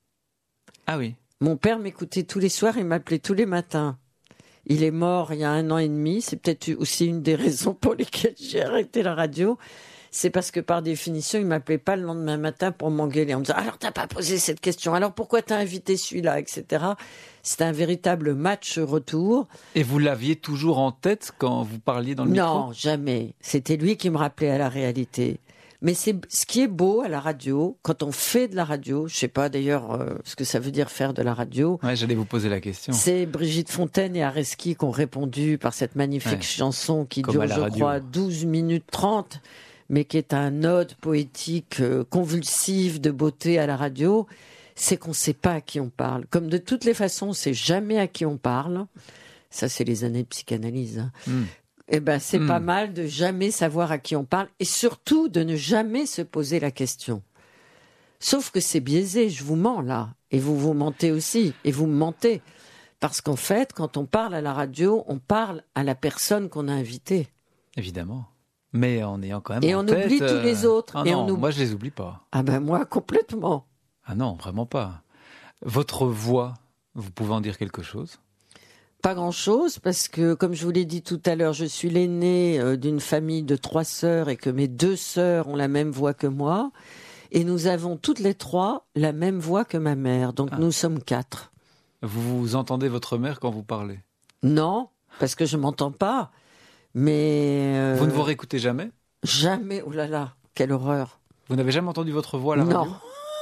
Ah oui. Mon père m'écoutait tous les soirs et m'appelait tous les matins. Il est mort il y a 1 an et demi. C'est peut-être aussi une des raisons pour lesquelles j'ai arrêté la radio. C'est parce que par définition, il m'appelait pas le lendemain matin pour m'engueuler en me disant « Alors, t'as pas posé cette question. Alors, pourquoi t'as invité celui-là, etc. » C'était un véritable match retour. Et vous l'aviez toujours en tête quand vous parliez dans le micro? Non, jamais. C'était lui qui me rappelait à la réalité. Mais c'est ce qui est beau à la radio, quand on fait de la radio, je sais pas d'ailleurs ce que ça veut dire faire de la radio. Ouais, j'allais vous poser la question. C'est Brigitte Fontaine et Areski qui ont répondu par cette magnifique chanson qui dure, je crois, 12 minutes 30, mais qui est un ode poétique convulsif de beauté à la radio. C'est qu'on sait pas à qui on parle. Comme de toutes les façons, on sait jamais à qui on parle. Ça, c'est les années de psychanalyse. Eh ben, c'est pas mal de jamais savoir à qui on parle et surtout de ne jamais se poser la question. Sauf que c'est biaisé, je vous mens là. Et vous mentez aussi. Et vous me mentez. Parce qu'en fait, quand on parle à la radio, on parle à la personne qu'on a invitée. Évidemment. Mais en ayant quand même et on oublie tous les autres. Ah et non, moi je les oublie pas. Ah ben moi, complètement. Ah non, vraiment pas. Votre voix, vous pouvez en dire quelque chose ? Pas grand-chose, parce que, comme je vous l'ai dit tout à l'heure, je suis l'aînée d'une famille de 3 sœurs et que mes 2 sœurs ont la même voix que moi. Et nous avons toutes les 3 la même voix que ma mère. Donc nous sommes 4. Vous entendez votre mère quand vous parlez ? Non, parce que je m'entends pas. Mais... Vous ne vous réécoutez jamais ? Jamais. Oh là là, quelle horreur. Vous n'avez jamais entendu votre voix à la radio ? Non.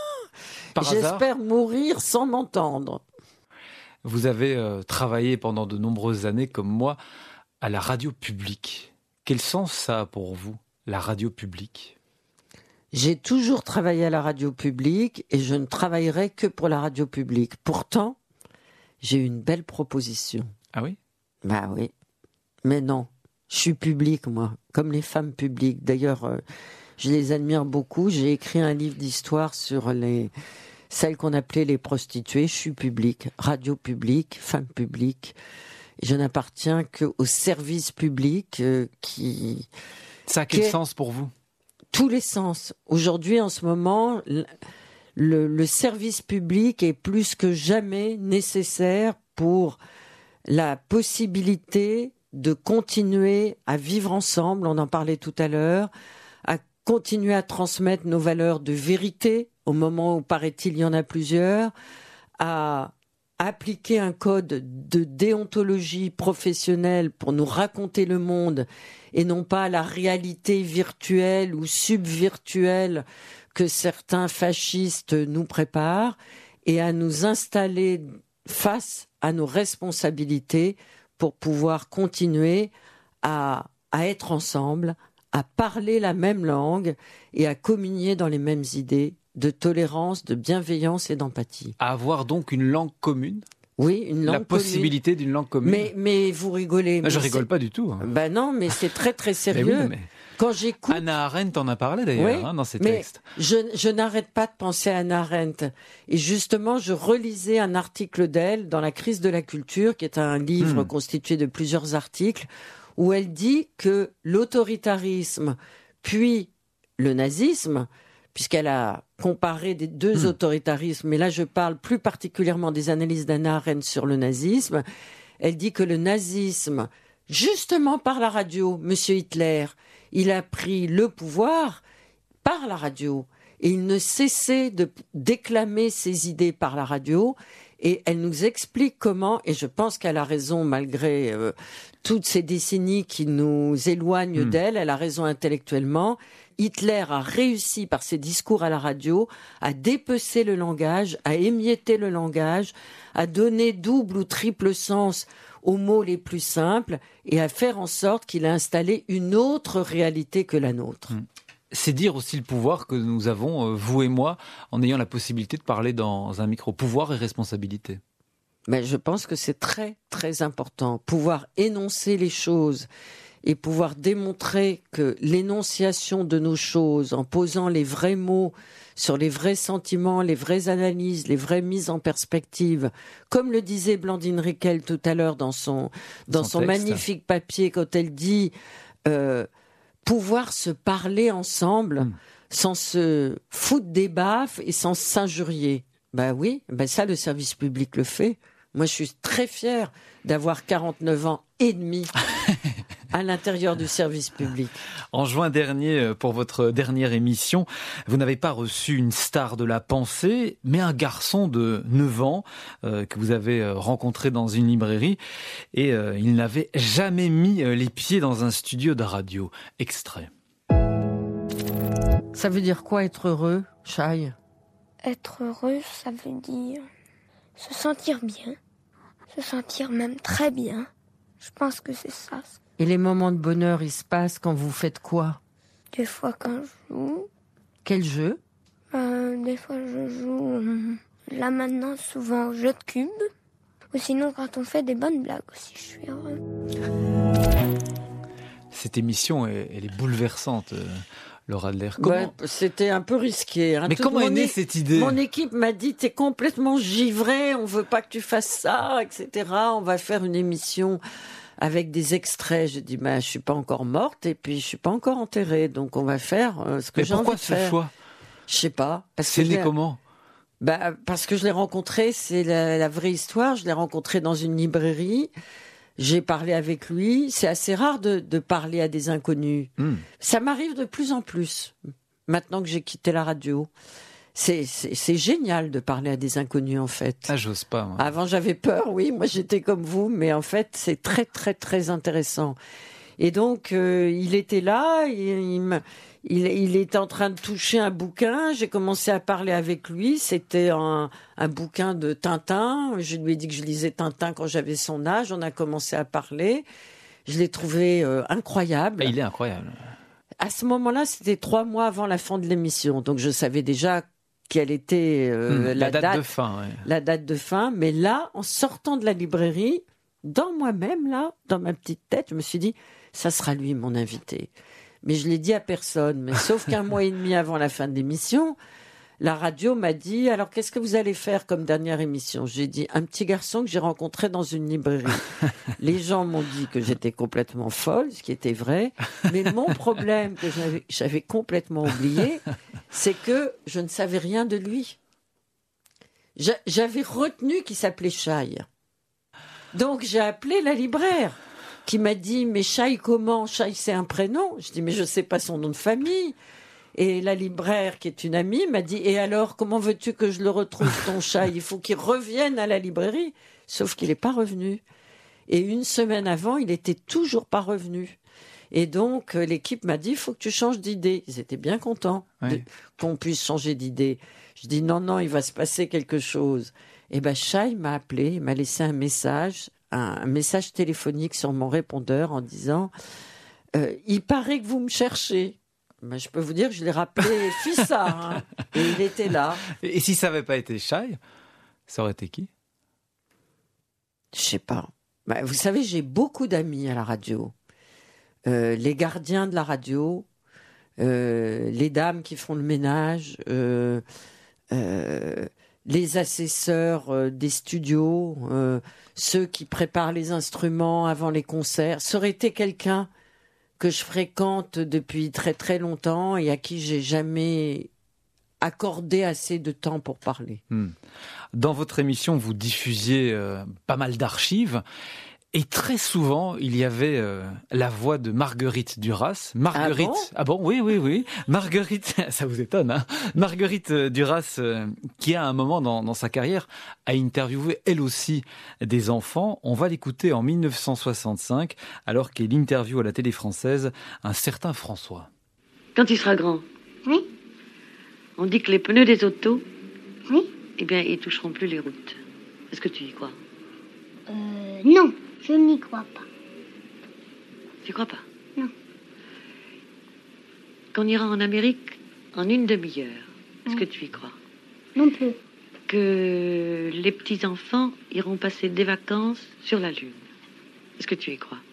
Par hasard ? J'espère mourir sans m'entendre. Vous avez travaillé pendant de nombreuses années, comme moi, à la radio publique. Quel sens ça a pour vous, la radio publique ? J'ai toujours travaillé à la radio publique et je ne travaillerai que pour la radio publique. Pourtant, j'ai une belle proposition. Ah oui ? Bah oui. Mais non, je suis publique, moi, comme les femmes publiques. D'ailleurs, je les admire beaucoup. J'ai écrit un livre d'histoire sur celles qu'on appelait les prostituées. Je suis publique, radio publique, femme publique. Je n'appartiens qu'au service public qui... Ça a quel sens pour vous ? Tous les sens. Aujourd'hui, en ce moment, le service public est plus que jamais nécessaire pour la possibilité de continuer à vivre ensemble, on en parlait tout à l'heure, à continuer à transmettre nos valeurs de vérité, au moment où, paraît-il, il y en a plusieurs, à appliquer un code de déontologie professionnelle pour nous raconter le monde et non pas la réalité virtuelle ou subvirtuelle que certains fascistes nous préparent, et à nous installer face à nos responsabilités pour pouvoir continuer à être ensemble, à parler la même langue et à communier dans les mêmes idées de tolérance, de bienveillance et d'empathie. À avoir donc une langue commune ? Oui, une langue commune. La possibilité d'une langue commune. Mais vous rigolez. Je rigole pas du tout. Ben non, mais c'est très très sérieux. Mais quand j'écoute... Hannah Arendt en a parlé d'ailleurs dans ses textes. Je n'arrête pas de penser à Hannah Arendt. Et justement, je relisais un article d'elle dans La crise de la culture, qui est un livre constitué de plusieurs articles, où elle dit que l'autoritarisme, puis le nazisme, puisqu'elle a comparé des 2 autoritarismes, mais là je parle plus particulièrement des analyses d'Hannah Arendt sur le nazisme, elle dit que le nazisme, justement par la radio, Monsieur Hitler, il a pris le pouvoir par la radio. et il ne cessait de déclamer ses idées par la radio. Et elle nous explique comment, et je pense qu'elle a raison malgré toutes ces décennies qui nous éloignent d'elle, elle a raison intellectuellement. Hitler a réussi par ses discours à la radio à dépecer le langage, à émietter le langage, à donner double ou triple sens aux mots les plus simples et à faire en sorte qu'il a installé une autre réalité que la nôtre. C'est dire aussi le pouvoir que nous avons, vous et moi, en ayant la possibilité de parler dans un micro. Pouvoir et responsabilité. Mais je pense que c'est très, très important. Pouvoir énoncer les choses et pouvoir démontrer que l'énonciation de nos choses, en posant les vrais mots sur les vrais sentiments, les vraies analyses, les vraies mises en perspective, comme le disait Blandine Riquel tout à l'heure dans son magnifique papier, quand elle dit... pouvoir se parler ensemble sans se foutre des baffes et sans s'injurier. Ben oui, ça le service public le fait. Moi je suis très fière d'avoir 49 ans et demi à l'intérieur du service public. En juin dernier, pour votre dernière émission, vous n'avez pas reçu une star de la pensée, mais un garçon de 9 ans que vous avez rencontré dans une librairie et il n'avait jamais mis les pieds dans un studio de radio. Extrait. Ça veut dire quoi être heureux, Shai ? Être heureux, ça veut dire se sentir bien, se sentir même très bien. Je pense que c'est ça. Et les moments de bonheur, ils se passent quand vous faites quoi ? Des fois quand je joue. Quel jeu ? Des fois je joue, là maintenant, souvent au jeu de cube. Ou sinon quand on fait des bonnes blagues aussi, je suis heureux. Cette émission, elle est bouleversante. Laura Adler. Comment... c'était un peu risqué. Mais comment est née cette idée ? Mon équipe m'a dit, t'es complètement givré, on veut pas que tu fasses ça, etc. On va faire une émission avec des extraits. J'ai dit, je suis pas encore morte et puis je suis pas encore enterrée, donc on va faire ce que j'ai envie de faire. Pourquoi ce choix ? Je sais pas. C'est né comment ? Parce que je l'ai rencontré, c'est la vraie histoire. Je l'ai rencontré dans une librairie. J'ai parlé avec lui. C'est assez rare de parler à des inconnus. Ça m'arrive de plus en plus, maintenant que j'ai quitté la radio. C'est génial de parler à des inconnus, en fait. Ah, j'ose pas, moi. Avant, j'avais peur, oui. Moi, j'étais comme vous. Mais en fait, c'est très, très, très intéressant. Et donc, il était là. Il était en train de toucher un bouquin. J'ai commencé à parler avec lui. C'était un bouquin de Tintin. Je lui ai dit que je lisais Tintin quand j'avais son âge. On a commencé à parler. Je l'ai trouvé incroyable. Il est incroyable. À ce moment-là, c'était 3 mois avant la fin de l'émission. Donc, je savais déjà quelle était la date de fin. Ouais. La date de fin. Mais là, en sortant de la librairie, dans moi-même, là, dans ma petite tête, je me suis dit, ça sera lui, mon invité. Mais je l'ai dit à personne. Mais sauf qu'un mois et demi avant la fin de l'émission, la radio m'a dit, alors qu'est-ce que vous allez faire comme dernière émission ? J'ai dit, un petit garçon que j'ai rencontré dans une librairie. Les gens m'ont dit que j'étais complètement folle, ce qui était vrai. Mais mon problème que j'avais complètement oublié, c'est que je ne savais rien de lui. J'avais retenu qu'il s'appelait Shai. Donc j'ai appelé la libraire qui m'a dit, mais Shai comment ? Shai c'est un prénom ? Je dis, mais je ne sais pas son nom de famille. Et la libraire, qui est une amie, m'a dit, et alors, comment veux-tu que je le retrouve, ton Shai ? Il faut qu'il revienne à la librairie. Sauf qu'il n'est pas revenu. Et 1 semaine avant, il n'était toujours pas revenu. Et donc, l'équipe m'a dit, il faut que tu changes d'idée. Ils étaient bien contents qu'on puisse changer d'idée. Je dis, non, il va se passer quelque chose. Et Shai m'a appelé, il m'a laissé un message téléphonique sur mon répondeur en disant, il paraît que vous me cherchez. Je peux vous dire que je l'ai rappelé Fissard, et il était là. Et si ça n'avait pas été Shai, ça aurait été qui ? Je sais pas. Vous savez, j'ai beaucoup d'amis à la radio. Les gardiens de la radio, les dames qui font le ménage, les assesseurs des studios, ceux qui préparent les instruments avant les concerts. Ça aurait été quelqu'un que je fréquente depuis très très longtemps et à qui j'ai jamais accordé assez de temps pour parler. Dans votre émission, vous diffusiez pas mal d'archives Et très souvent, il y avait la voix de Marguerite Duras. Marguerite. Ah bon, oui. Marguerite, ça vous étonne, hein? Marguerite Duras, qui à un moment dans sa carrière a interviewé elle aussi des enfants. On va l'écouter en 1965, alors qu'il interviewe à la télé française un certain François. Quand il sera grand. Oui. On dit que les pneus des autos, oui. Eh bien, ils toucheront plus les routes. Est-ce que tu y crois? Non. Je n'y crois pas. Tu crois pas? Non. Qu'on ira en Amérique en une demi-heure. Est-ce que tu y crois? Non plus. Que les petits-enfants iront passer des vacances sur la Lune. Est-ce que tu y crois?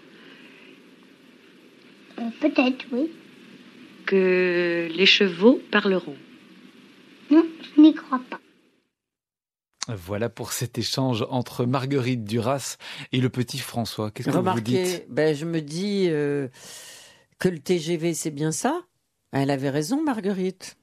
Peut-être, oui. Que les chevaux parleront. Non, je n'y crois pas. Voilà pour cet échange entre Marguerite Duras et le petit François. Qu'est-ce que vous dites? Je me dis que le TGV, c'est bien ça. Elle avait raison, Marguerite.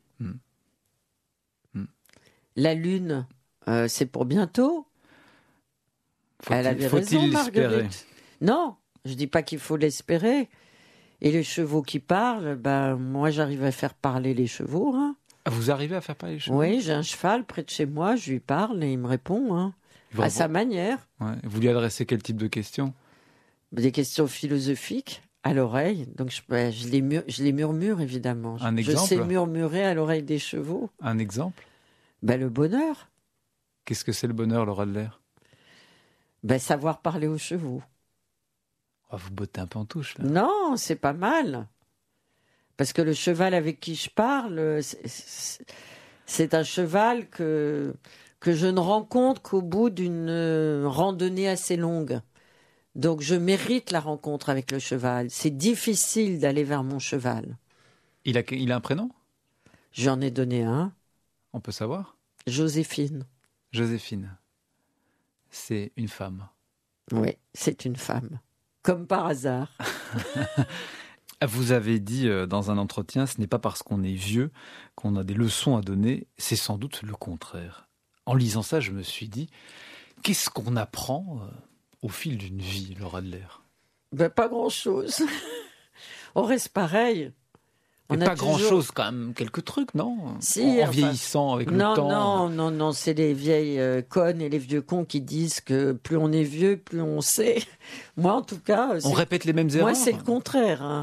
La Lune, c'est pour bientôt. Elle avait raison, Marguerite. Non, je dis pas qu'il faut l'espérer. Et les chevaux qui parlent, moi, j'arrive à faire parler les chevaux, hein. Vous arrivez à faire parler les chevaux? Oui, j'ai un cheval près de chez moi, je lui parle et il me répond, hein, à sa manière. Ouais. Vous lui adressez quel type de questions? Des questions philosophiques à l'oreille. Donc je les murmure, évidemment. Un exemple? Je sais murmurer à l'oreille des chevaux. Un exemple? Le bonheur. Qu'est-ce que c'est le bonheur, Laura Adler? Savoir parler aux chevaux. Oh, vous bottez un peu en touche, là. Non, c'est pas mal. Parce que le cheval avec qui je parle, c'est un cheval que je ne rencontre qu'au bout d'une randonnée assez longue. Donc je mérite la rencontre avec le cheval. C'est difficile d'aller vers mon cheval. Il a un prénom? J'en ai donné un. On peut savoir? Joséphine. Joséphine. C'est une femme. Oui, c'est une femme. Comme par hasard. Vous avez dit dans un entretien, ce n'est pas parce qu'on est vieux qu'on a des leçons à donner, c'est sans doute le contraire. En lisant ça, je me suis dit, qu'est-ce qu'on apprend au fil d'une vie, Laura Adler? Pas grand-chose. On reste pareil. Mais pas grand-chose, quand même, quelques trucs, non? Si, en vieillissant avec le temps. Non, c'est les vieilles connes et les vieux cons qui disent que plus on est vieux, plus on sait. Moi, en tout cas... On répète les mêmes erreurs? Moi, c'est le contraire, hein.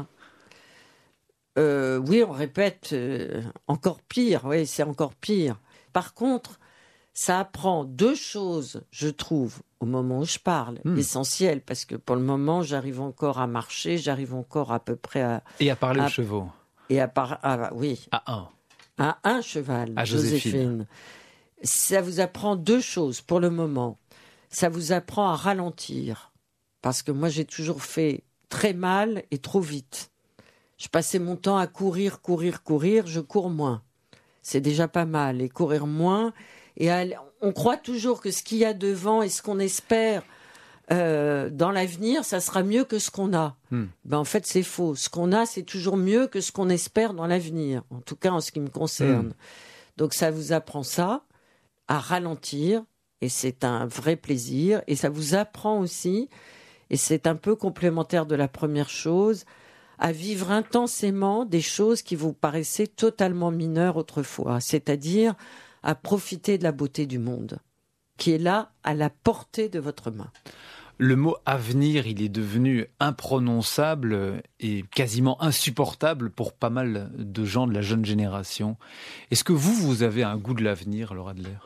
Oui, on répète encore pire. Oui, c'est encore pire. Par contre, ça apprend deux choses, je trouve, au moment où je parle, essentielles, parce que pour le moment, j'arrive encore à marcher, j'arrive encore à peu près à... Et à parler aux chevaux. Et oui. À un cheval, à Joséphine. Ça vous apprend deux choses pour le moment. Ça vous apprend à ralentir, parce que moi, j'ai toujours fait très mal et trop vite. Je passais mon temps à courir, je cours moins. C'est déjà pas mal. Et courir moins, on croit toujours que ce qu'il y a devant et ce qu'on espère dans l'avenir, ça sera mieux que ce qu'on a. En fait, c'est faux. Ce qu'on a, c'est toujours mieux que ce qu'on espère dans l'avenir. En tout cas, en ce qui me concerne. Donc, ça vous apprend ça, à ralentir, et c'est un vrai plaisir. Et ça vous apprend aussi, et c'est un peu complémentaire de la première chose, à vivre intensément des choses qui vous paraissaient totalement mineures autrefois, c'est-à-dire à profiter de la beauté du monde, qui est là, à la portée de votre main. Le mot avenir, il est devenu imprononçable et quasiment insupportable pour pas mal de gens de la jeune génération. Est-ce que vous avez un goût de l'avenir, Laura Adler?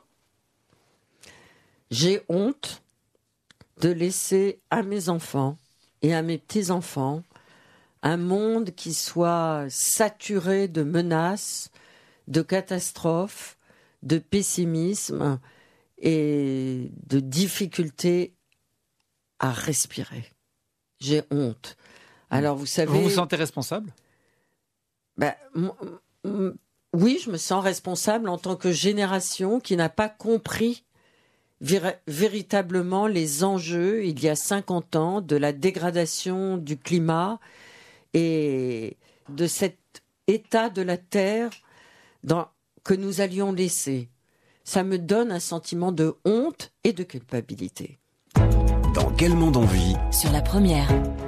J'ai honte de laisser à mes enfants et à mes petits-enfants un monde qui soit saturé de menaces, de catastrophes, de pessimisme et de difficultés à respirer. J'ai honte. Alors, vous savez... Vous vous sentez responsable? Oui, je me sens responsable en tant que génération qui n'a pas compris véritablement les enjeux, il y a 50 ans, de la dégradation du climat et de cet état de la Terre que nous allions laisser. Ça me donne un sentiment de honte et de culpabilité. Dans quel monde on vit ? Sur la première.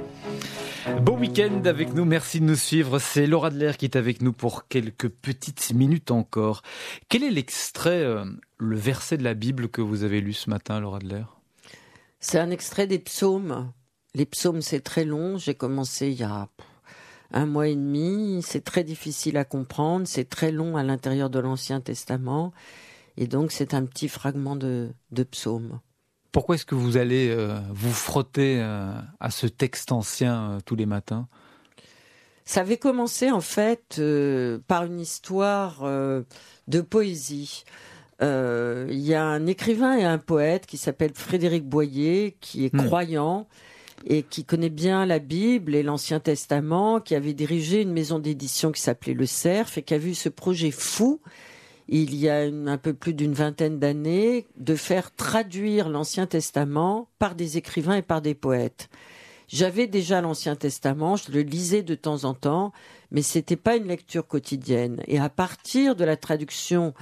Bon week-end avec nous, merci de nous suivre. C'est Laura Adler qui est avec nous pour quelques petites minutes encore. Quel est l'extrait, le verset de la Bible que vous avez lu ce matin, Laura Adler ? C'est un extrait des psaumes. Les psaumes, c'est très long. J'ai commencé il y a 1 mois et demi. C'est très difficile à comprendre. C'est très long à l'intérieur de l'Ancien Testament. Et donc, c'est un petit fragment de psaume. Pourquoi est-ce que vous allez vous frotter à ce texte ancien tous les matins ? Ça avait commencé en fait par une histoire de poésie. Il y a un écrivain et un poète qui s'appelle Frédéric Boyer, qui est croyant et qui connaît bien la Bible et l'Ancien Testament, qui avait dirigé une maison d'édition qui s'appelait Le Cerf et qui a vu ce projet fou, il y a un peu plus d'une vingtaine d'années, de faire traduire l'Ancien Testament par des écrivains et par des poètes. J'avais déjà l'Ancien Testament, je le lisais de temps en temps, mais c'était pas une lecture quotidienne. Et à partir de la traduction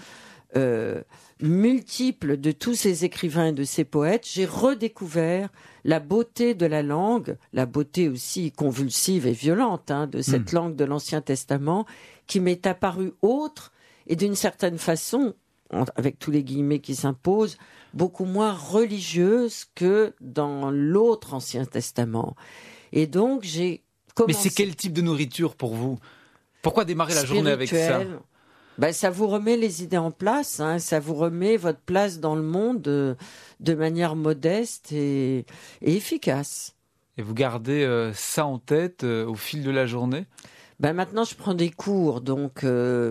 multiple de tous ces écrivains et de ces poètes, j'ai redécouvert la beauté de la langue, la beauté aussi convulsive et violente de cette langue de l'Ancien Testament, qui m'est apparue autre et d'une certaine façon, avec tous les guillemets qui s'imposent, beaucoup moins religieuse que dans l'autre Ancien Testament. Et donc, j'ai commencé... Mais c'est quel type de nourriture pour vous ? Pourquoi démarrer la journée avec ça ? Ça vous remet les idées en place, ça vous remet votre place dans le monde de manière modeste et efficace. Et vous gardez ça en tête au fil de la journée ? Maintenant, je prends des cours, donc...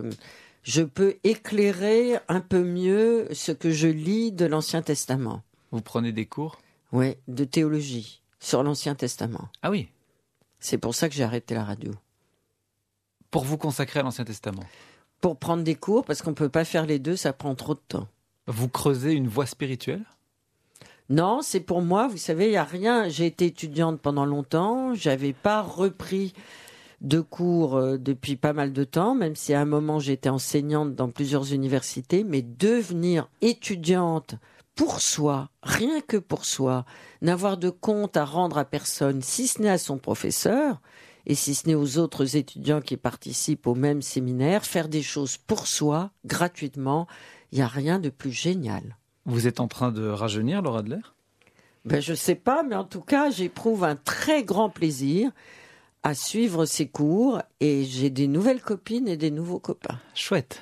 je peux éclairer un peu mieux ce que je lis de l'Ancien Testament. Vous prenez des cours ? Oui, de théologie, sur l'Ancien Testament. Ah oui ? C'est pour ça que j'ai arrêté la radio. Pour vous consacrer à l'Ancien Testament ? Pour prendre des cours, parce qu'on ne peut pas faire les deux, ça prend trop de temps. Vous creusez une voie spirituelle ? Non, c'est pour moi, vous savez, il n'y a rien. J'ai été étudiante pendant longtemps, je n'avais pas repris de cours depuis pas mal de temps, même si à un moment j'étais enseignante dans plusieurs universités, mais devenir étudiante pour soi, rien que pour soi, n'avoir de compte à rendre à personne, si ce n'est à son professeur, et si ce n'est aux autres étudiants qui participent au même séminaire, faire des choses pour soi, gratuitement, il n'y a rien de plus génial. Vous êtes en train de rajeunir, Laura Adler ? Je ne sais pas, mais en tout cas, j'éprouve un très grand plaisir à suivre ces cours et j'ai des nouvelles copines et des nouveaux copains. Chouette.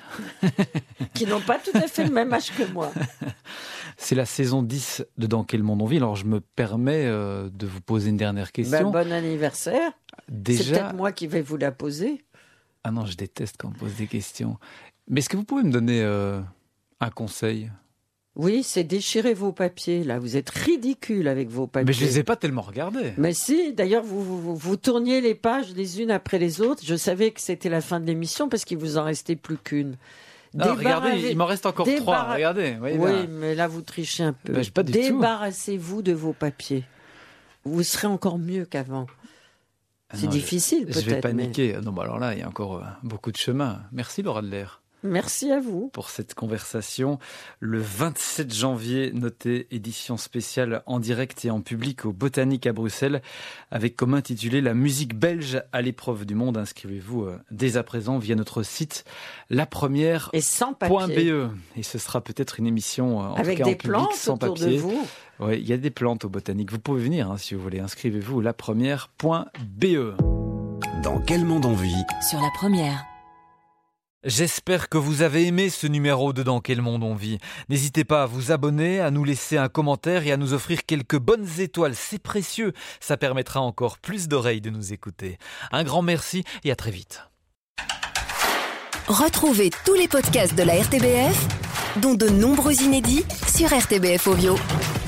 Qui n'ont pas tout à fait le même âge que moi. C'est la saison 10 de Dans quel monde on vit. Alors je me permets de vous poser une dernière question. Bon anniversaire. Déjà... C'est peut-être moi qui vais vous la poser. Ah non, je déteste quand on me pose des questions. Mais est-ce que vous pouvez me donner un conseil ? Oui, c'est déchirer vos papiers, là. Vous êtes ridicule avec vos papiers. Mais je les ai pas tellement regardés. Mais si, d'ailleurs, vous tourniez les pages les unes après les autres. Je savais que c'était la fin de l'émission parce qu'il vous en restait plus qu'une. Regardez, il m'en reste encore 3. Regardez. Oui, mais là, vous trichez un peu. Pas du tout. Débarrassez-vous de vos papiers. Vous serez encore mieux qu'avant. C'est difficile, peut-être. Je vais paniquer. Mais... Non, alors là, il y a encore beaucoup de chemin. Merci, Laura Adler. Merci à vous. Pour cette conversation. Le 27 janvier, notez édition spéciale en direct et en public au Botanique à Bruxelles, avec comme intitulé La musique belge à l'épreuve du monde. Inscrivez-vous dès à présent via notre site lapremière.be. Et sans papier. Et ce sera peut-être une émission avec tout cas des en public plantes sans autour papier. De vous. Oui, il y a des plantes au Botanique. Vous pouvez venir si vous voulez. Inscrivez-vous lapremière.be. Dans quel monde on vit ? Sur la première. J'espère que vous avez aimé ce numéro de Dans quel monde on vit. N'hésitez pas à vous abonner, à nous laisser un commentaire et à nous offrir quelques bonnes étoiles. C'est précieux, ça permettra encore plus d'oreilles de nous écouter. Un grand merci et à très vite. Retrouvez tous les podcasts de la RTBF, dont de nombreux inédits sur RTBF Audio.